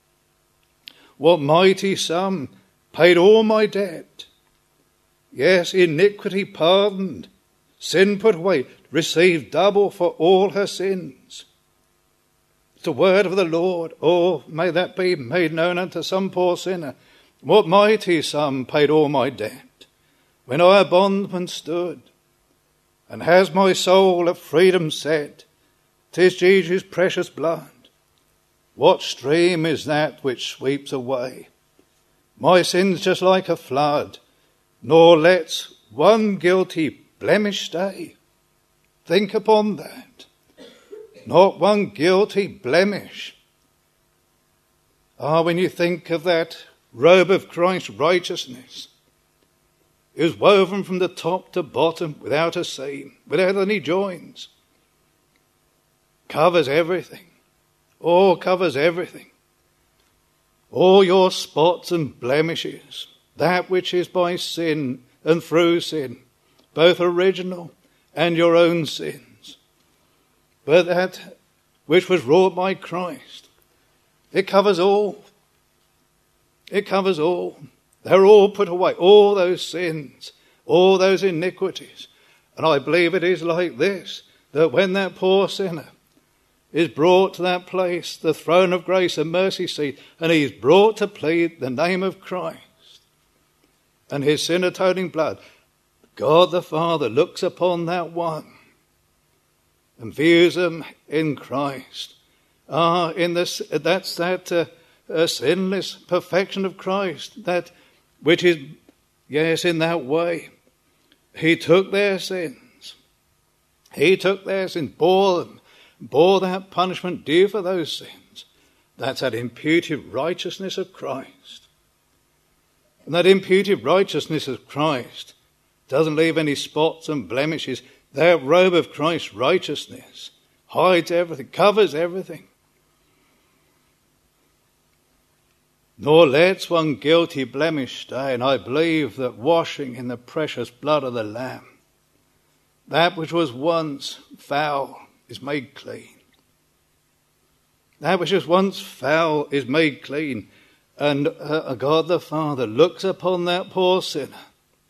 What mighty sum paid all my debt. Yes, iniquity pardoned, sin put away, received double for all her sins. It's the word of the Lord. Oh, may that be made known unto some poor sinner. What mighty sum paid all my debt, when I a bondman stood, and has my soul at freedom set. 'Tis Jesus' precious blood. What stream is that which sweeps away my sins just like a flood, nor lets one guilty blemish stay? Think upon that. Not one guilty blemish. Ah, when you think of that robe of Christ's righteousness, It was woven from the top to bottom without a seam, without any joins. Covers everything. Oh, covers everything. All your spots and blemishes, that which is by sin and through sin, both original and your own sins. But that which was wrought by Christ, it covers all. It covers all. They're all put away, all those sins, all those iniquities. And I believe it is like this, that when that poor sinner is brought to that place, the throne of grace and mercy seat, and he's brought to plead the name of Christ and his sin atoning blood, God the Father looks upon that one and views them in Christ. That's that sinless perfection of Christ, that which is, yes, in that way. He took their sins. He took their sins, bore them, bore that punishment due for those sins. That's that imputed righteousness of Christ. And that imputed righteousness of Christ doesn't leave any spots and blemishes. That robe of Christ's righteousness hides everything, covers everything. Nor lets one guilty blemish stay, and I believe that washing in the precious blood of the Lamb, that which was once foul is made clean. That which was once foul is made clean. And God the Father looks upon that poor sinner.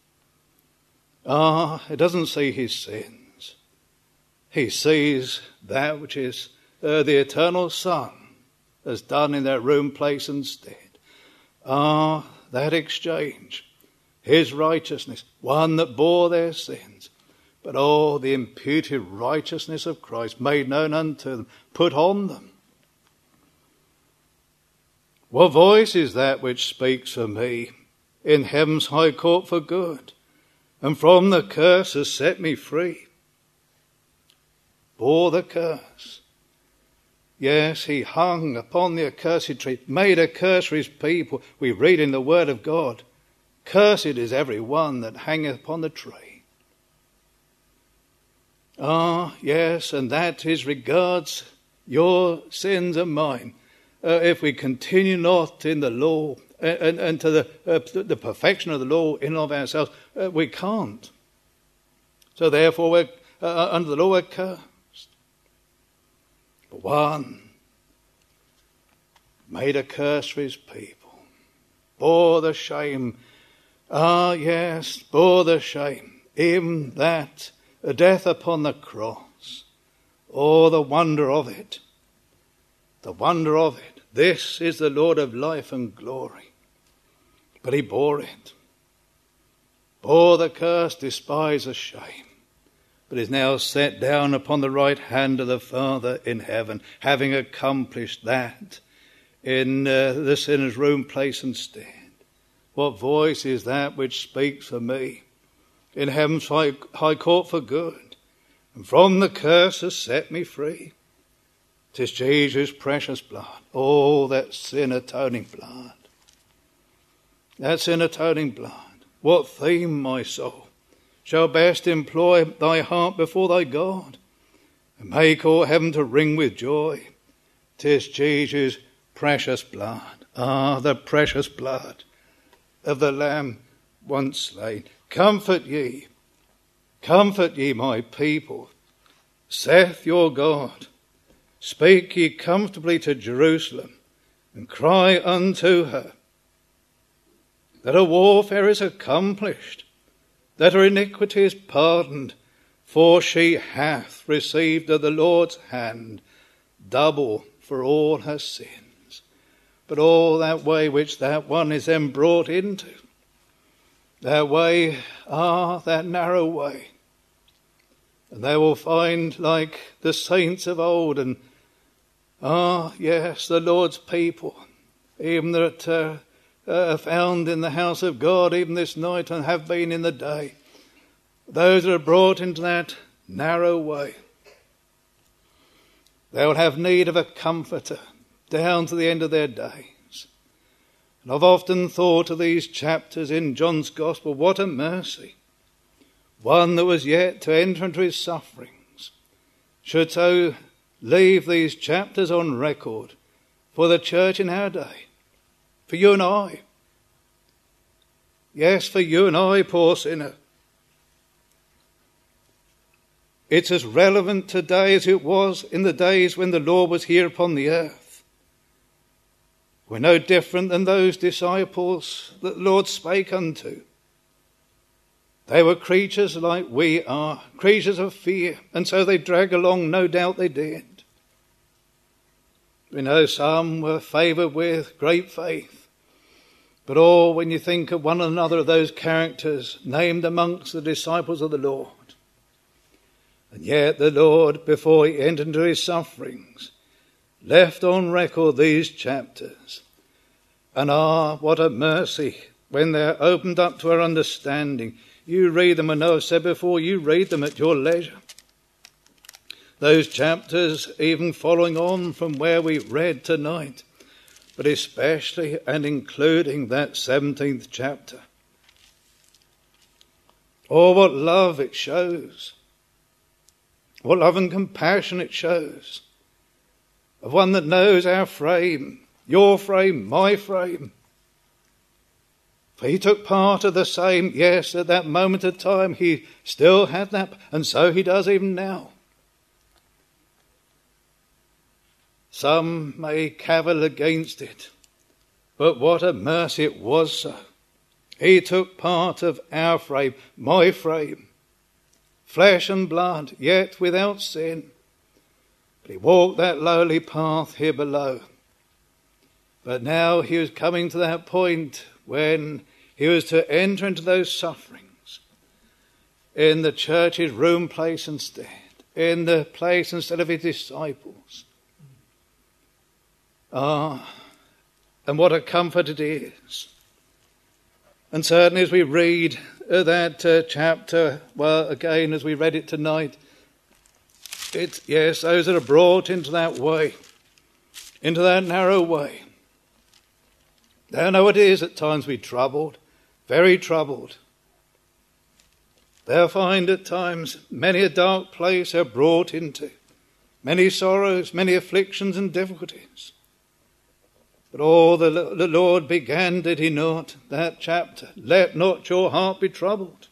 It doesn't see his sins. He sees that which is the eternal Son has done in that room, place and stead. That exchange, his righteousness, one that bore their sins, but the imputed righteousness of Christ made known unto them, put on them. What voice is that which speaks for me in heaven's high court for good, and from the curse has set me free? Bore the curse. Yes, he hung upon the accursed tree, made a curse for his people. We read in the word of God, cursed is every one that hangeth upon the tree. Yes, and that is regards your sins and mine. If we continue not in the law and to the perfection of the law in and of ourselves, we can't. So therefore, we're under the law we're cursed. But one made a curse for his people, bore the shame. Yes, bore the shame, even that death upon the cross. The wonder of it. The wonder of it. This is the Lord of life and glory. But he bore it. Bore the curse, despised the shame. But is now set down upon the right hand of the Father in heaven, having accomplished that in the sinner's room, place and stead. What voice is that which speaks for me in heaven's high court for good, and from the curse has set me free? 'Tis Jesus' precious blood, that sin atoning blood. That sin atoning blood. What theme, my soul, shall best employ thy heart before thy God, and make all heaven to ring with joy? 'Tis Jesus' precious blood. The precious blood of the Lamb once slain. Comfort ye, my people, saith your God. Speak ye comfortably to Jerusalem, and cry unto her, that her warfare is accomplished, that her iniquity is pardoned, for she hath received of the Lord's hand double for all her sins. But all that way which that one is then brought into, that way, that narrow way, and they will find, like the saints of old, and yes, the Lord's people, even that are found in the house of God even this night and have been in the day, those that are brought into that narrow way, they will have need of a comforter down to the end of their days. And I've often thought of these chapters in John's Gospel. What a mercy. One that was yet to enter into his sufferings should so leave these chapters on record for the church in our day, for you and I. Yes, for you and I, poor sinner. It's as relevant today as it was in the days when the Lord was here upon the earth. We're no different than those disciples that the Lord spake unto. They were creatures like we are, creatures of fear, and so they drag along, no doubt they did. We know some were favoured with great faith. But when you think of one another of those characters named amongst the disciples of the Lord, and yet the Lord, before he entered into his sufferings, left on record these chapters. And what a mercy when they're opened up to our understanding. You read them, and I've said before, you read them at your leisure. Those chapters, even following on from where we read tonight, but especially and including that 17th chapter. Oh, what love it shows. What love and compassion it shows. Of one that knows our frame, your frame, my frame. For he took part of the same, yes, at that moment of time he still had that, and so he does even now. Some may cavil against it, but what a mercy it was so. He took part of our frame, my frame, flesh and blood, yet without sin. But he walked that lowly path here below. But now he was coming to that point when he was to enter into those sufferings in the church's room place instead, in the place instead of his disciples. And what a comfort it is. And certainly as we read that chapter, well, again, as we read it tonight, yes, those that are brought into that way, into that narrow way, they know it is at times be troubled, very troubled. They'll find at times many a dark place they're brought into, many sorrows, many afflictions and difficulties. But the Lord began, did he not, that chapter, let not your heart be troubled.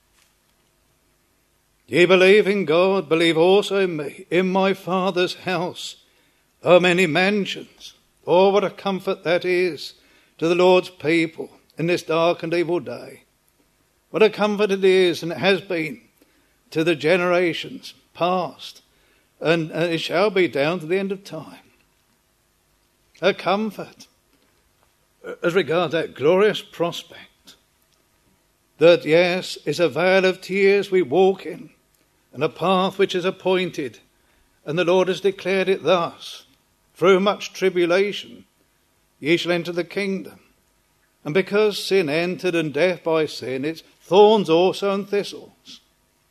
Ye believe in God, believe also in me. In my Father's house are many mansions. Oh, what a comfort that is to the Lord's people in this dark and evil day. What a comfort it is, and it has been, to the generations past, and it shall be down to the end of time. A comfort as regards that glorious prospect that, yes, is a vale of tears we walk in, and a path which is appointed, and the Lord has declared it thus: through much tribulation ye shall enter the kingdom. And because sin entered, and death by sin, it's thorns also and thistles.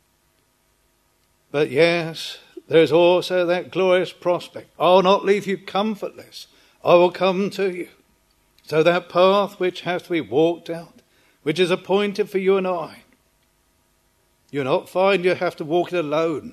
But yes, there is also that glorious prospect: I will not leave you comfortless, I will come to you. So that path which has to be walked out, which is appointed for you and I, you'll not find you have to walk it alone.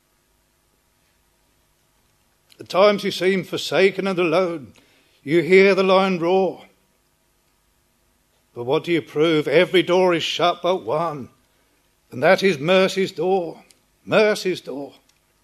At times you seem forsaken and alone. You hear the lion roar. But what do you prove? Every door is shut but one, and that is mercy's door. Mercy's door.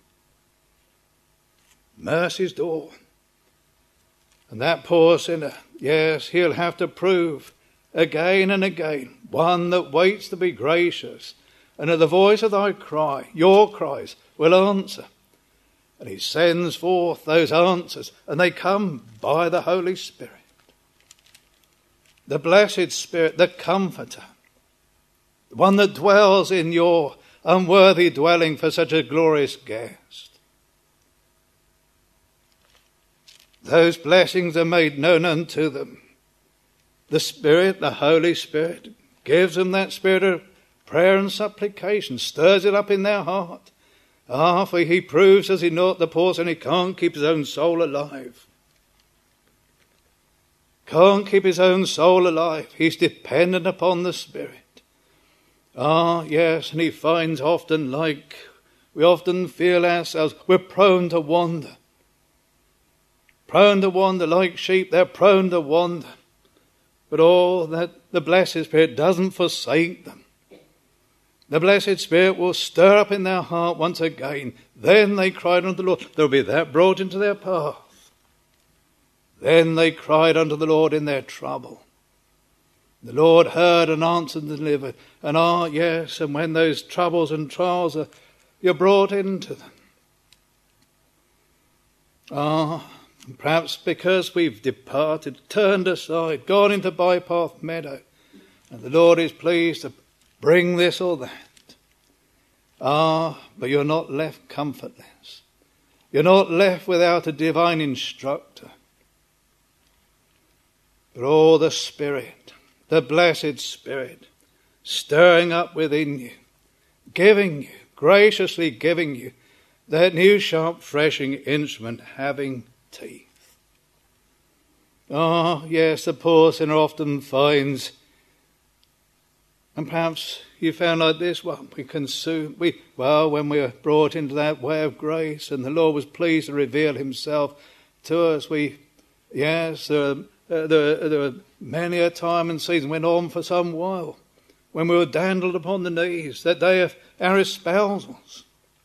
Mercy's door. And that poor sinner, yes, he'll have to prove again and again, one that waits to be gracious, and at the voice of thy cry, your cries, will answer. And he sends forth those answers, and they come by the Holy Spirit. The blessed Spirit, the Comforter, the one that dwells in your unworthy dwelling for such a glorious guest. Those blessings are made known unto them. The Spirit, the Holy Spirit, gives them that spirit of prayer and supplication, stirs it up in their heart. For he proves, does he not, the poor sinner, he can't keep his own soul alive. Can't keep his own soul alive. He's dependent upon the Spirit. Ah, yes, and he finds often, like we often feel ourselves, we're prone to wander. Prone to wander like sheep, they're prone to wander. But oh, that the blessed Spirit doesn't forsake them. The blessed Spirit will stir up in their heart once again. Then they cried unto the Lord. There'll be that brought into their path. Then they cried unto the Lord in their trouble. The Lord heard and answered and delivered. And yes, and when those troubles and trials you're brought into them. Perhaps because we've departed, turned aside, gone into Bypath Meadow, and the Lord is pleased to bring this or that. But you're not left comfortless. You're not left without a divine instructor. But the Spirit, the blessed Spirit, stirring up within you, giving you, graciously giving you, that new sharp threshing instrument having teeth. Yes, the poor sinner often finds, and perhaps you found like this one, when we were brought into that way of grace and the Lord was pleased to reveal himself to us, there were many a time and season went on for some while when we were dandled upon the knees, that day of our espousals.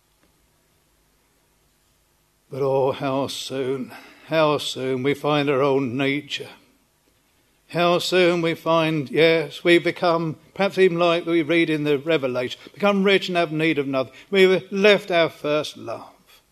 But how soon we find our own nature. How soon we find, yes, we become, perhaps even like we read in the Revelation, become rich and have need of nothing. We've left our first love.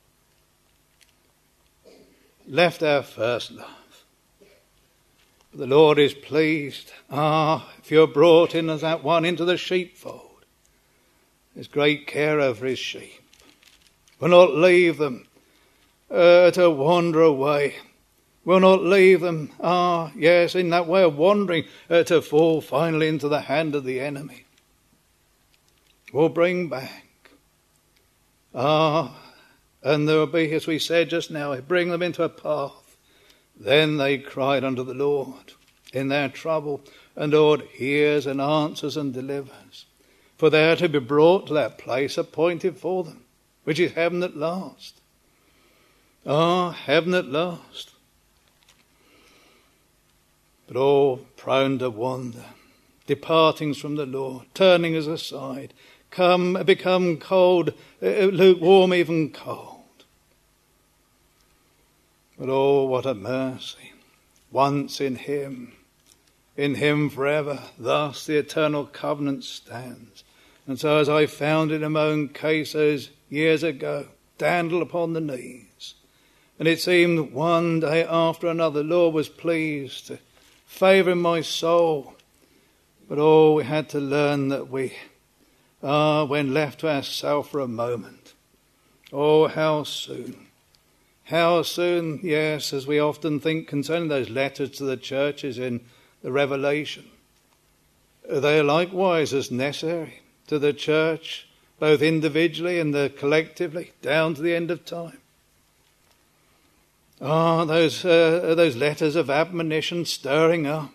Left our first love. But the Lord is pleased. If you're brought in as that one into the sheepfold, there's great care over his sheep. Will not leave them to wander away. Will not leave them, in that way of wandering, to fall finally into the hand of the enemy. Will bring back. And there will be, as we said just now, bring them into a path. Then they cried unto the Lord in their trouble, and the Lord hears and answers and delivers. For they are to be brought to that place appointed for them, which is heaven at last. Heaven at last. But prone to wander, departings from the Lord, turning us aside, become cold, lukewarm, even cold. But what a mercy. Once in him forever, thus the eternal covenant stands. And so as I found in my own case those years ago, dandled upon the knees, and it seemed one day after another, the Lord was pleased to favour my soul. But we had to learn that we, when left to ourselves for a moment, how soon, yes, as we often think concerning those letters to the churches in the Revelation, they are likewise as necessary to the church, both individually and collectively, down to the end of time. Those letters of admonition stirring up.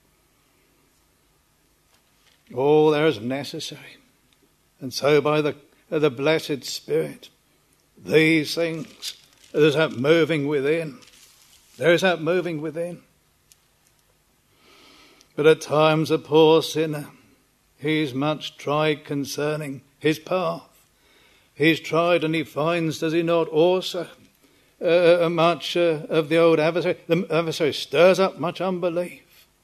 They're as necessary. And so by the blessed Spirit, these things, there's that moving within. There's that moving within. But at times a poor sinner, he's much tried concerning his path. He's tried and he finds, does he not, also much of the old adversary. The adversary stirs up much unbelief.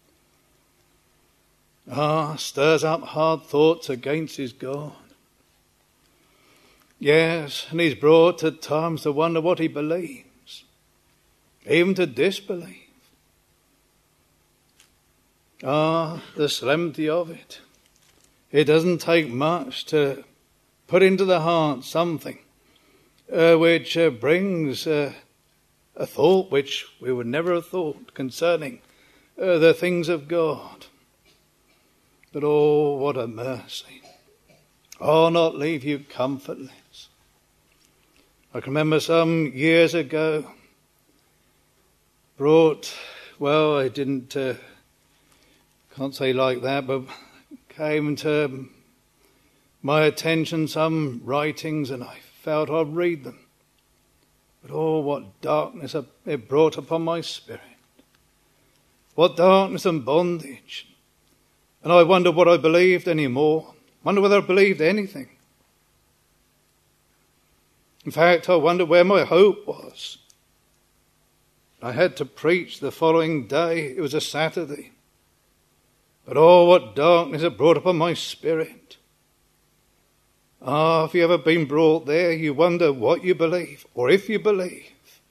Stirs up hard thoughts against his God. Yes, and he's brought at times to wonder what he believes, even to disbelieve. The solemnity of it. It doesn't take much to put into the heart something which brings a thought which we would never have thought concerning the things of God. But what a mercy. Not leave you comfortless. I can remember some years ago, brought well, I didn't, can't say like that, but came to my attention some writings, and I felt I'd read them. But oh, what darkness it brought upon my spirit. What darkness and bondage. And I wondered what I believed anymore. Wonder whether I believed anything. In fact, I wondered where my hope was. I had to preach the following day. It was a Saturday. But oh, what darkness it brought upon my spirit. Ah, have you ever been brought there? You wonder what you believe, or if you believe.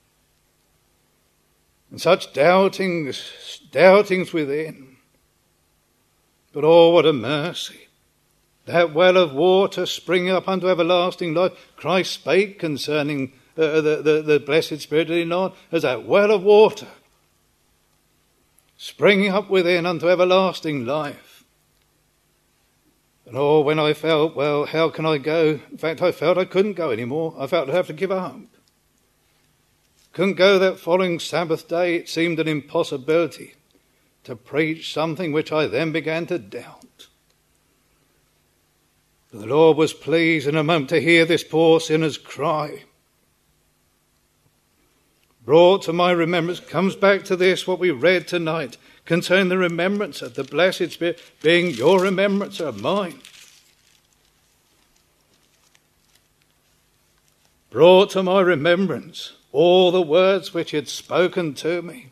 And such doubtings within. But oh, what a mercy. That well of water springing up unto everlasting life. Christ spake concerning the blessed Spirit, did he not? As that well of water springing up within unto everlasting life. And oh, when I felt, well, how can I go? In fact, I felt I couldn't go anymore. I felt I'd have to give up. Couldn't go that following Sabbath day. It seemed an impossibility to preach something which I then began to doubt. But the Lord was pleased in a moment to hear this poor sinner's cry. Brought to my remembrance, comes back to this, what we read tonight, concerning the remembrance of the blessed Spirit being your remembrance of mine. Brought to my remembrance all the words which he had spoken to me.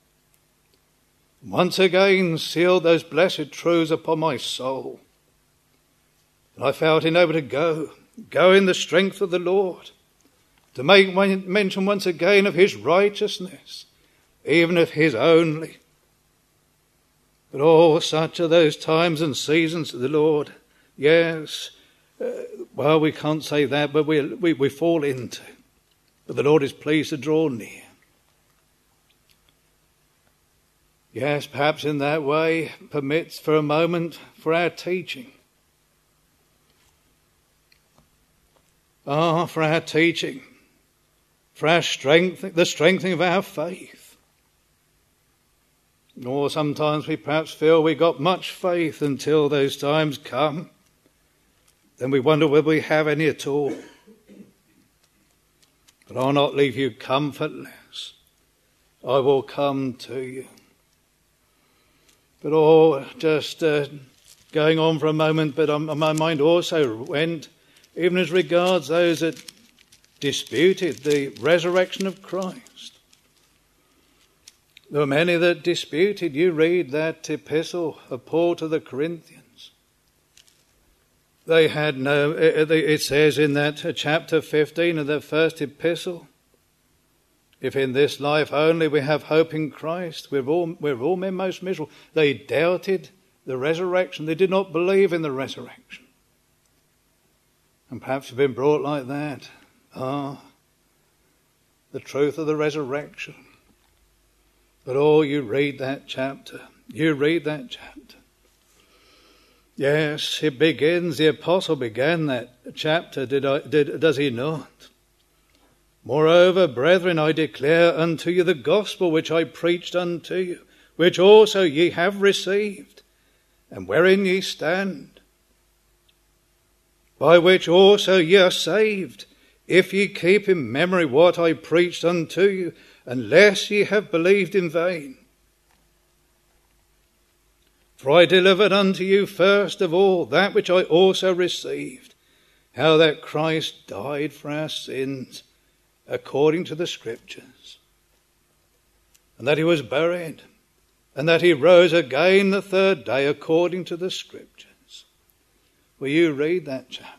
Once again sealed those blessed truths upon my soul. And I felt enabled to go in the strength of the Lord, to make mention once again of his righteousness, even of his only. But oh, such are those times and seasons of the Lord. Yes, well, we can't say that, but we fall into. But the Lord is pleased to draw near. Yes, perhaps in that way permits for a moment for our teaching. For our teaching, for our strength, the strengthening of our faith. Or sometimes we perhaps feel we got much faith until those times come. Then we wonder whether we have any at all. But I'll not leave you comfortless. I will come to you. But just going on for a moment, but my mind also went, even as regards those that disputed the resurrection of Christ. There were many that disputed. You read that epistle of Paul to the Corinthians. They had it says in that chapter 15 of the first epistle, if in this life only we have hope in Christ, we're all men most miserable. They doubted the resurrection. They did not believe in the resurrection. And perhaps you've been brought like that. The truth of the resurrection. But you read that chapter. You read that chapter. Yes, it begins, the apostle began that chapter, does he not? Moreover, brethren, I declare unto you the gospel which I preached unto you, which also ye have received, and wherein ye stand, by which also ye are saved, if ye keep in memory what I preached unto you, unless ye have believed in vain. For I delivered unto you first of all that which I also received, how that Christ died for our sins according to the Scriptures, and that he was buried, and that he rose again the third day according to the Scriptures. Will you read that chapter?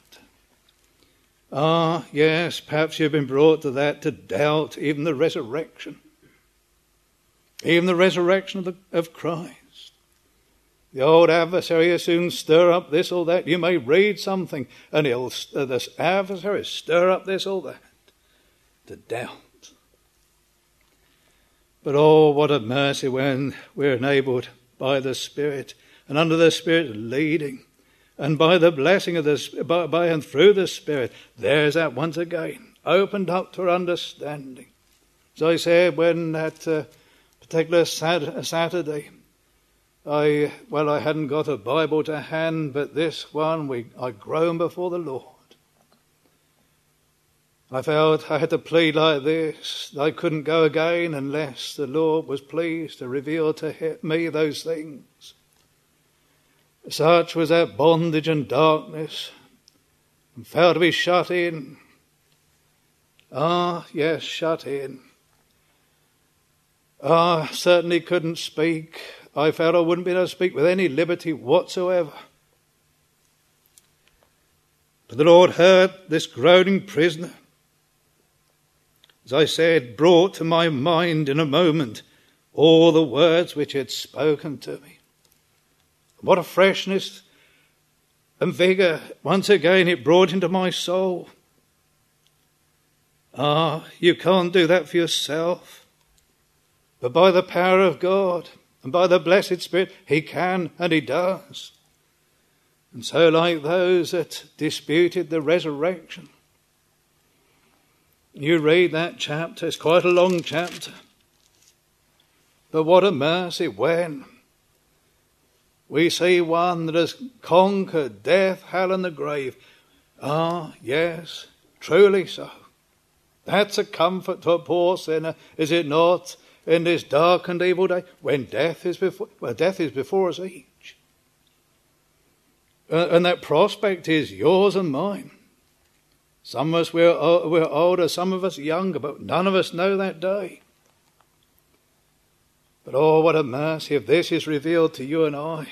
Yes, perhaps you've been brought to that, to doubt even the resurrection. Even the resurrection of Christ. The old adversary will soon stir up this or that. You may read something and the adversary stir up this or that to doubt. But what a mercy when we're enabled by the Spirit and under the Spirit's leading and by the blessing of by and through the Spirit. There's that once again, opened up to our understanding. As I said when that particular Saturday, I hadn't got a Bible to hand, but this one, I groaned before the Lord. I felt I had to plead like this. I couldn't go again unless the Lord was pleased to reveal to me those things. Such was that bondage and darkness, and felt to be shut in. Ah, yes, shut in. Ah, certainly couldn't speak. I felt I wouldn't be able to speak with any liberty whatsoever. But the Lord heard this groaning prisoner. As I said, brought to my mind in a moment all the words which he had spoken to me. What a freshness and vigour once again it brought into my soul. Ah, you can't do that for yourself. But by the power of God and by the blessed Spirit, he can and he does. And so like those that disputed the resurrection, you read that chapter, it's quite a long chapter. But what a mercy when we see one that has conquered death, hell and the grave. Ah, yes, truly so. That's a comfort to a poor sinner, is it not, in this dark and evil day, when death is before us each. And that prospect is yours and mine. Some of us, we're older, some of us younger, but none of us know that day. But oh, what a mercy if this is revealed to you and I.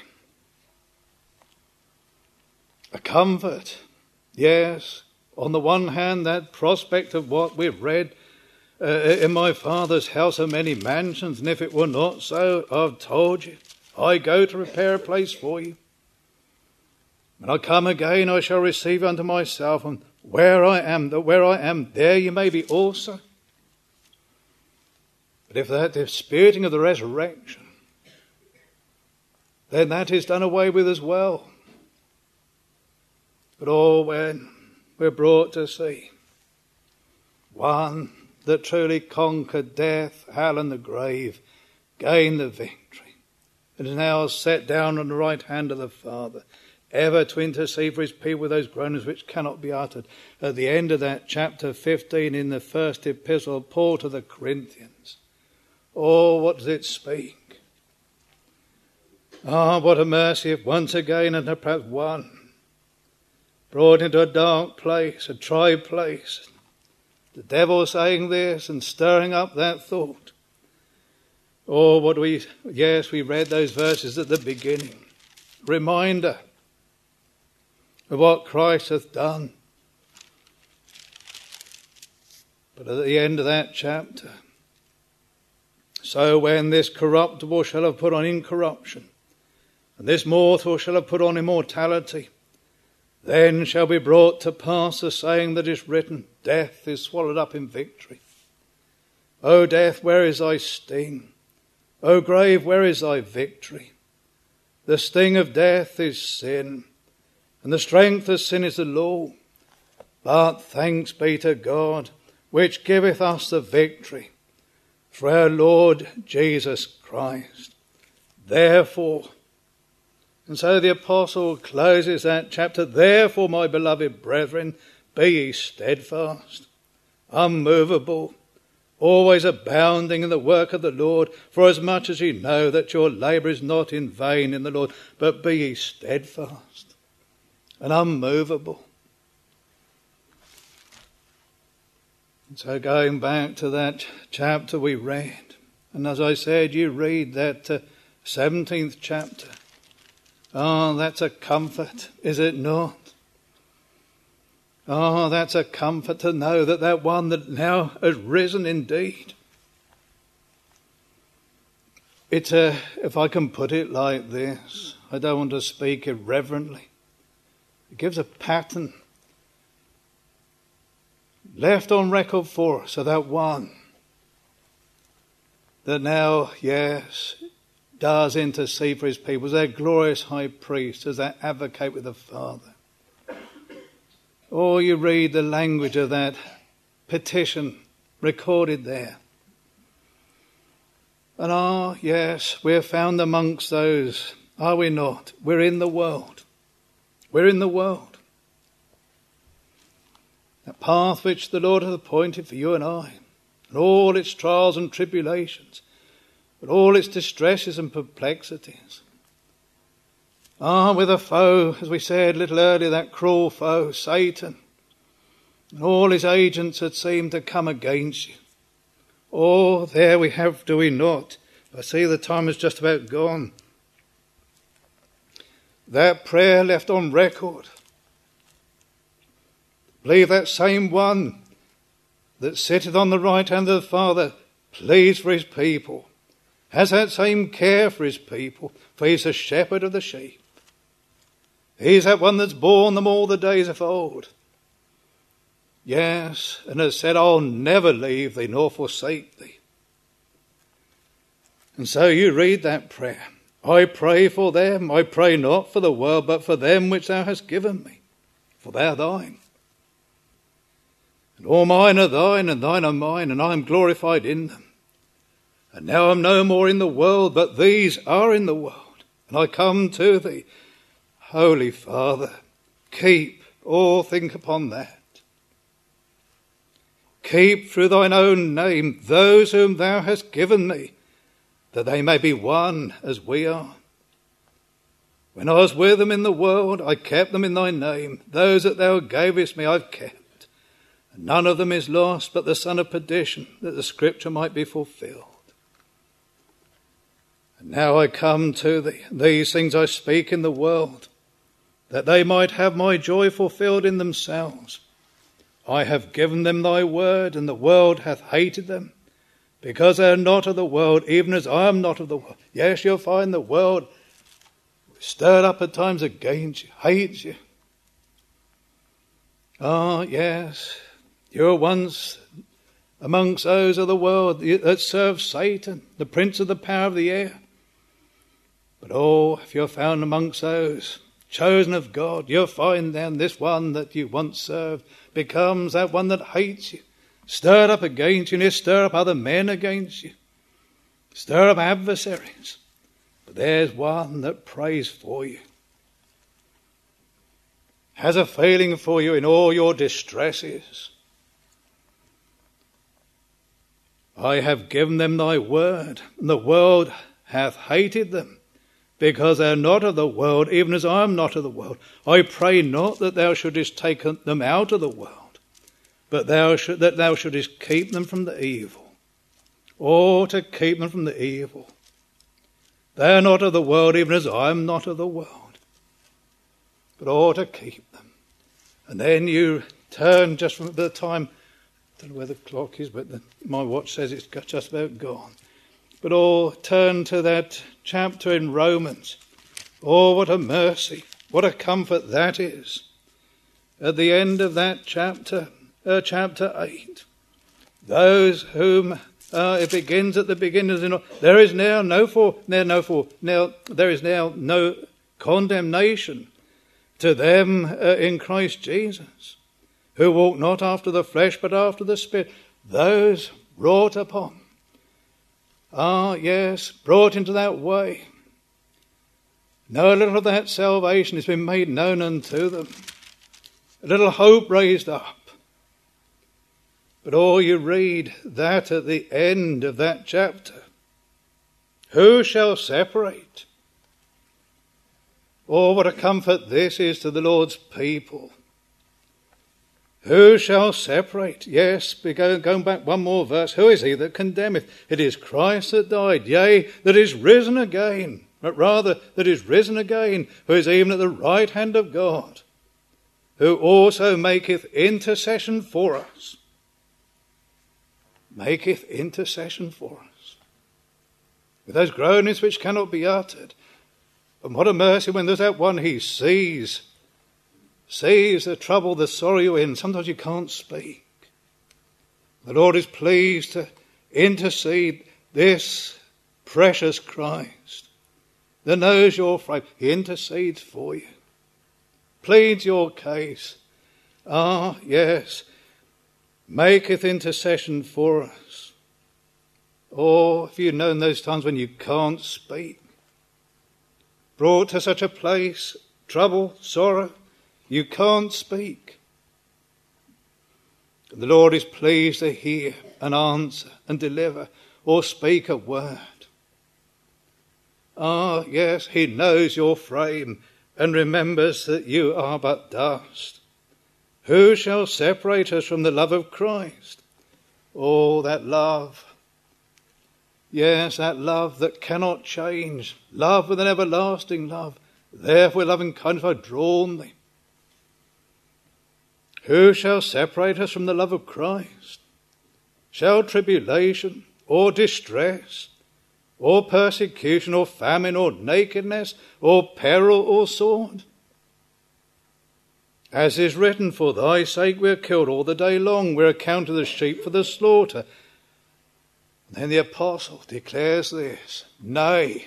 A comfort, yes. On the one hand, that prospect of what we've read, in my Father's house are many mansions, and if it were not so, I've told you, I go to prepare a place for you. When I come again, I shall receive unto myself, and where I am, there you may be also. But if that is spiriting of the resurrection, then that is done away with as well. But oh, when we're brought to see one that truly conquered death, hell and the grave, gained the victory, and is now set down on the right hand of the Father, ever to intercede for his people with those groanings which cannot be uttered. At the end of that chapter 15 in the first epistle of Paul to the Corinthians, oh, what does it speak? Ah, what a mercy if once again, and perhaps one, brought into a dark place, a dry place, the devil saying this and stirring up that thought. Oh, we read those verses at the beginning. Reminder of what Christ hath done. But at the end of that chapter, so when this corruptible shall have put on incorruption, and this mortal shall have put on immortality, then shall be brought to pass the saying that is written, death is swallowed up in victory. O death, where is thy sting? O grave, where is thy victory? The sting of death is sin, and the strength of sin is the law. But thanks be to God, which giveth us the victory through our Lord Jesus Christ. Therefore, and so the apostle closes that chapter, therefore, my beloved brethren, be ye steadfast, unmovable, always abounding in the work of the Lord, for as much as ye know that your labour is not in vain in the Lord, but be ye steadfast and unmovable. And so going back to that chapter we read, and as I said, you read that 17th chapter. Oh, that's a comfort, is it not? Oh, that's a comfort to know that that one that now has risen indeed. It's if I can put it like this, I don't want to speak irreverently. It gives a pattern left on record for us of that one that now, yes, does intercede for his people as their glorious high priest, as their advocate with the Father. Or you read the language of that petition recorded there. And yes, we're found amongst those, are we not? We're in the world. We're in the world. That path which the Lord hath appointed for you and I, and all its trials and tribulations, but all its distresses and perplexities. With a foe, as we said a little earlier, that cruel foe, Satan, and all his agents that seem to come against you. There we have, do we not? I see the time is just about gone. That prayer left on record. Believe that same one that sitteth on the right hand of the Father, pleads for his people, has that same care for his people, for he's the shepherd of the sheep. He's that one that's borne them all the days of old. Yes, and has said, I'll never leave thee nor forsake thee. And so you read that prayer. I pray for them. I pray not for the world, but for them which thou hast given me. For they are thine. And all mine are thine, and thine are mine, and I am glorified in them. And now I'm no more in the world, but these are in the world. And I come to thee, Holy Father, keep or think upon that. Keep through thine own name those whom thou hast given me, that they may be one as we are. When I was with them in the world, I kept them in thy name. Those that thou gavest me I've kept. And none of them is lost but the son of perdition, that the scripture might be fulfilled. And now I come to thee. These things I speak in the world, that they might have my joy fulfilled in themselves. I have given them thy word, and the world hath hated them, because they are not of the world, even as I am not of the world. Yes, you'll find the world stirred up at times against you, hates you. Yes, you were once amongst those of the world that serve Satan, the prince of the power of the air. But if you're found amongst those chosen of God, you'll find then this one that you once served becomes that one that hates you, stirred up against you, and you stir up other men against you, stir up adversaries. But there's one that prays for you, has a feeling for you in all your distresses. I have given them thy word, and the world hath hated them, because they are not of the world, even as I am not of the world. I pray not that thou shouldest take them out of the world, but that thou shouldest keep them from the evil. To keep them from the evil. They are not of the world, even as I am not of the world, but to keep them. And then you turn just from the time, I don't know where the clock is, but my watch says it's just about gone. But turn to that chapter in Romans. What a mercy, what a comfort that is. At the end of that chapter 8, those whom it begins at the beginning. There is now no condemnation to them in Christ Jesus, who walk not after the flesh but after the Spirit. Those wrought upon. Brought into that way. No little of that salvation has been made known unto them. A little hope raised up. But you read that at the end of that chapter. Who shall separate? What a comfort this is to the Lord's people. Who shall separate? Yes, going back one more verse. Who is he that condemneth? It is Christ that died, yea, that is risen again. But rather, that is risen again, who is even at the right hand of God, who also maketh intercession for us. Maketh intercession for us. With those groanings which cannot be uttered. And what a mercy when there's that one he sees the trouble, the sorrow you're in. Sometimes you can't speak. The Lord is pleased to intercede. This precious Christ that knows your frame, he intercedes for you, pleads your case. Yes, maketh intercession for us. Or have you known those times when you can't speak? Brought to such a place, trouble, sorrow, you can't speak. The Lord is pleased to hear and answer and deliver or speak a word. Ah, yes, he knows your frame and remembers that you are but dust. Who shall separate us from the love of Christ? Oh, that love. Yes, that love that cannot change. Love with an everlasting love. Therefore loving kindness have drawn thee. Who shall separate us from the love of Christ? Shall tribulation or distress or persecution or famine or nakedness or peril or sword? As is written, for thy sake we are killed all the day long. We are accounted as sheep for the slaughter. Then the apostle declares this, nay,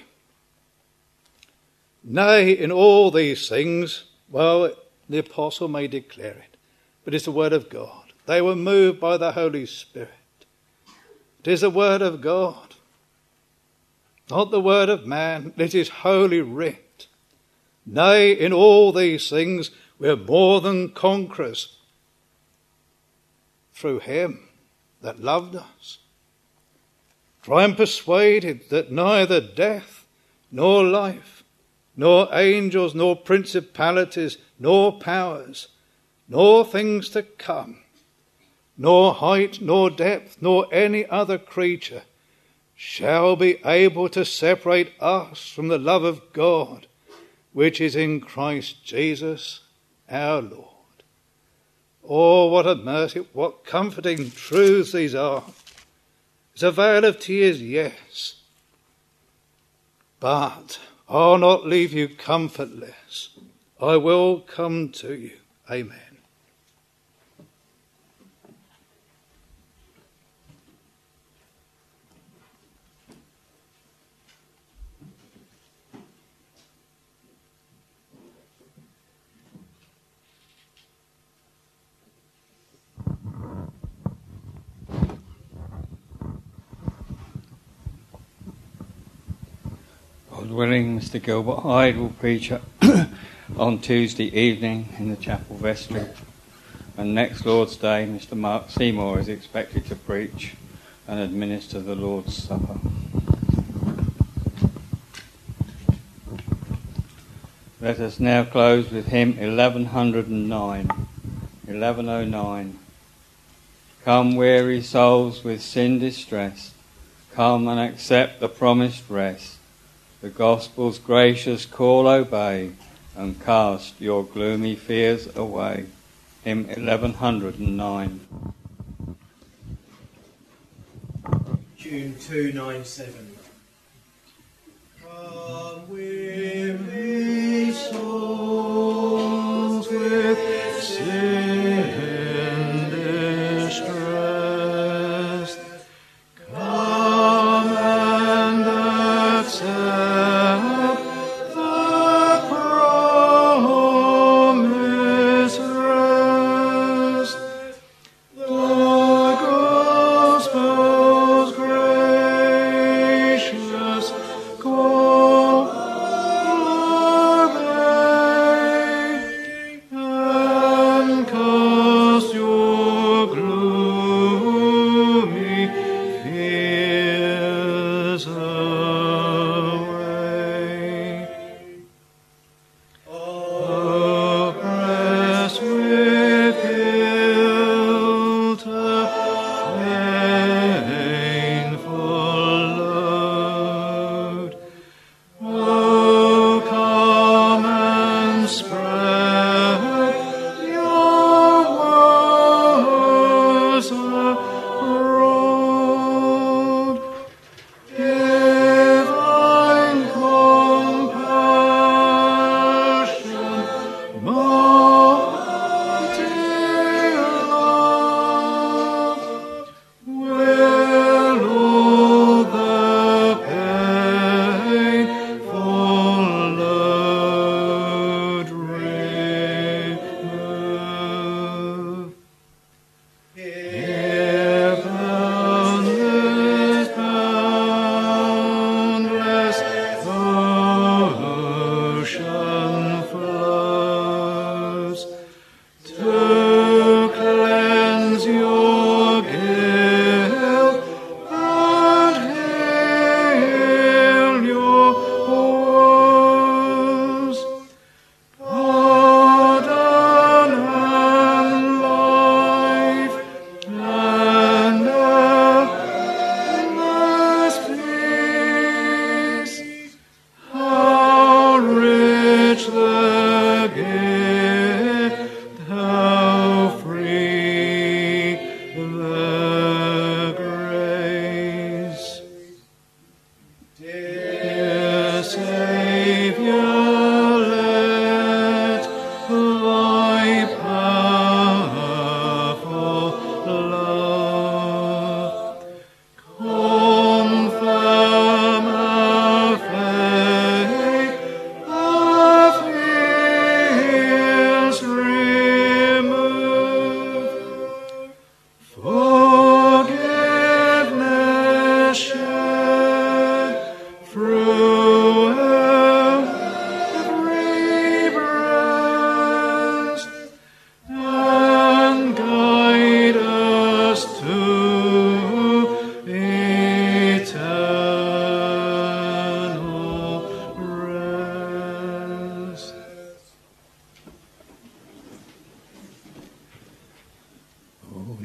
in all these things. Well, the apostle may declare it, but it's the word of God. They were moved by the Holy Spirit. It is the word of God, not the word of man. It is holy writ. Nay, in all these things we are more than conquerors through him that loved us. For I am persuaded that neither death, nor life, nor angels, nor principalities, nor powers, nor things to come, nor height, nor depth, nor any other creature shall be able to separate us from the love of God, which is in Christ Jesus our Lord. Oh, what a mercy, what comforting truths these are. It's a vale of tears, yes, but I'll not leave you comfortless. I will come to you. Amen. God willing, Mr. Gilbert Hyde will preach on Tuesday evening in the chapel vestry, and next Lord's Day Mr. Mark Seymour is expected to preach and administer the Lord's Supper. Let us now close with hymn 1109. Come, weary souls with sin distressed, come and accept the promised rest. The gospel's gracious call obey, and cast your gloomy fears away. Hymn 1109. Tune 297. Come, weary souls with sin distressed, come and accept the promised rest. The gospel's gracious call obey, and cast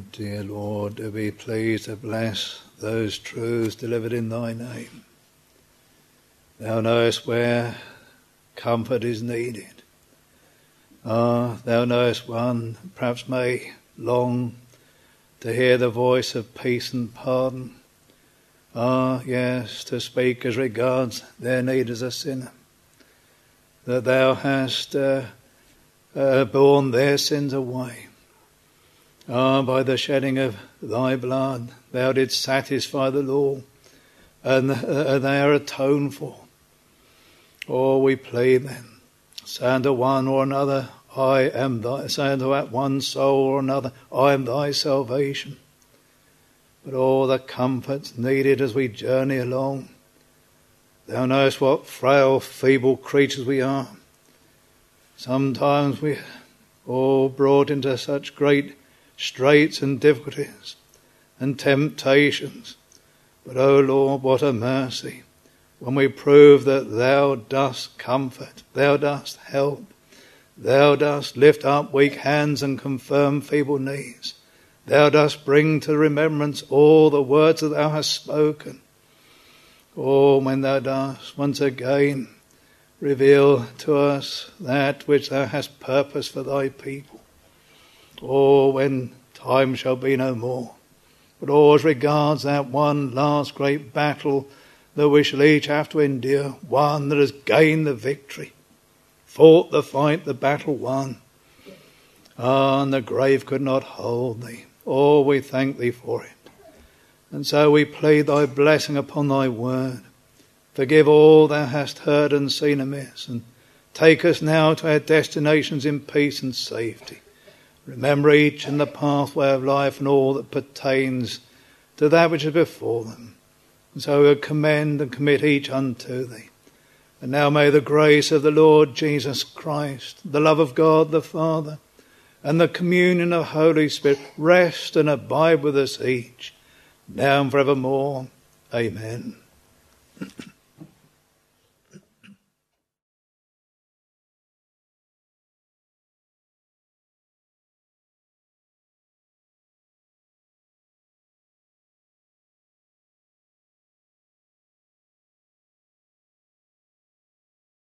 Dear Lord, do be pleased to bless those truths delivered in thy name. Thou knowest where comfort is needed. Thou knowest one perhaps may long to hear the voice of peace and pardon. Yes, to speak as regards their need as a sinner. That thou hast borne their sins away. By the shedding of thy blood, thou didst satisfy the law, and they are atoned for. We plead then, say unto one or another, I am thy, say unto that one soul or another, I am thy salvation. But all the comforts needed as we journey along. Thou knowest what frail, feeble creatures we are. Sometimes we are all brought into such great straits and difficulties and temptations. But, O Lord, what a mercy when we prove that thou dost comfort, thou dost help, thou dost lift up weak hands and confirm feeble knees. Thou dost bring to remembrance all the words that thou hast spoken. When thou dost once again reveal to us that which thou hast purposed for thy people. When time shall be no more. But as regards that one last great battle that we shall each have to endure, one that has gained the victory, fought the fight, the battle won. And the grave could not hold thee. We thank thee for it. And so we plead thy blessing upon thy word. Forgive all thou hast heard and seen amiss, and take us now to our destinations in peace and safety. Remember each in the pathway of life and all that pertains to that which is before them. And so we commend and commit each unto thee. And now may the grace of the Lord Jesus Christ, the love of God the Father, and the communion of Holy Spirit rest and abide with us each, now and forevermore. Amen.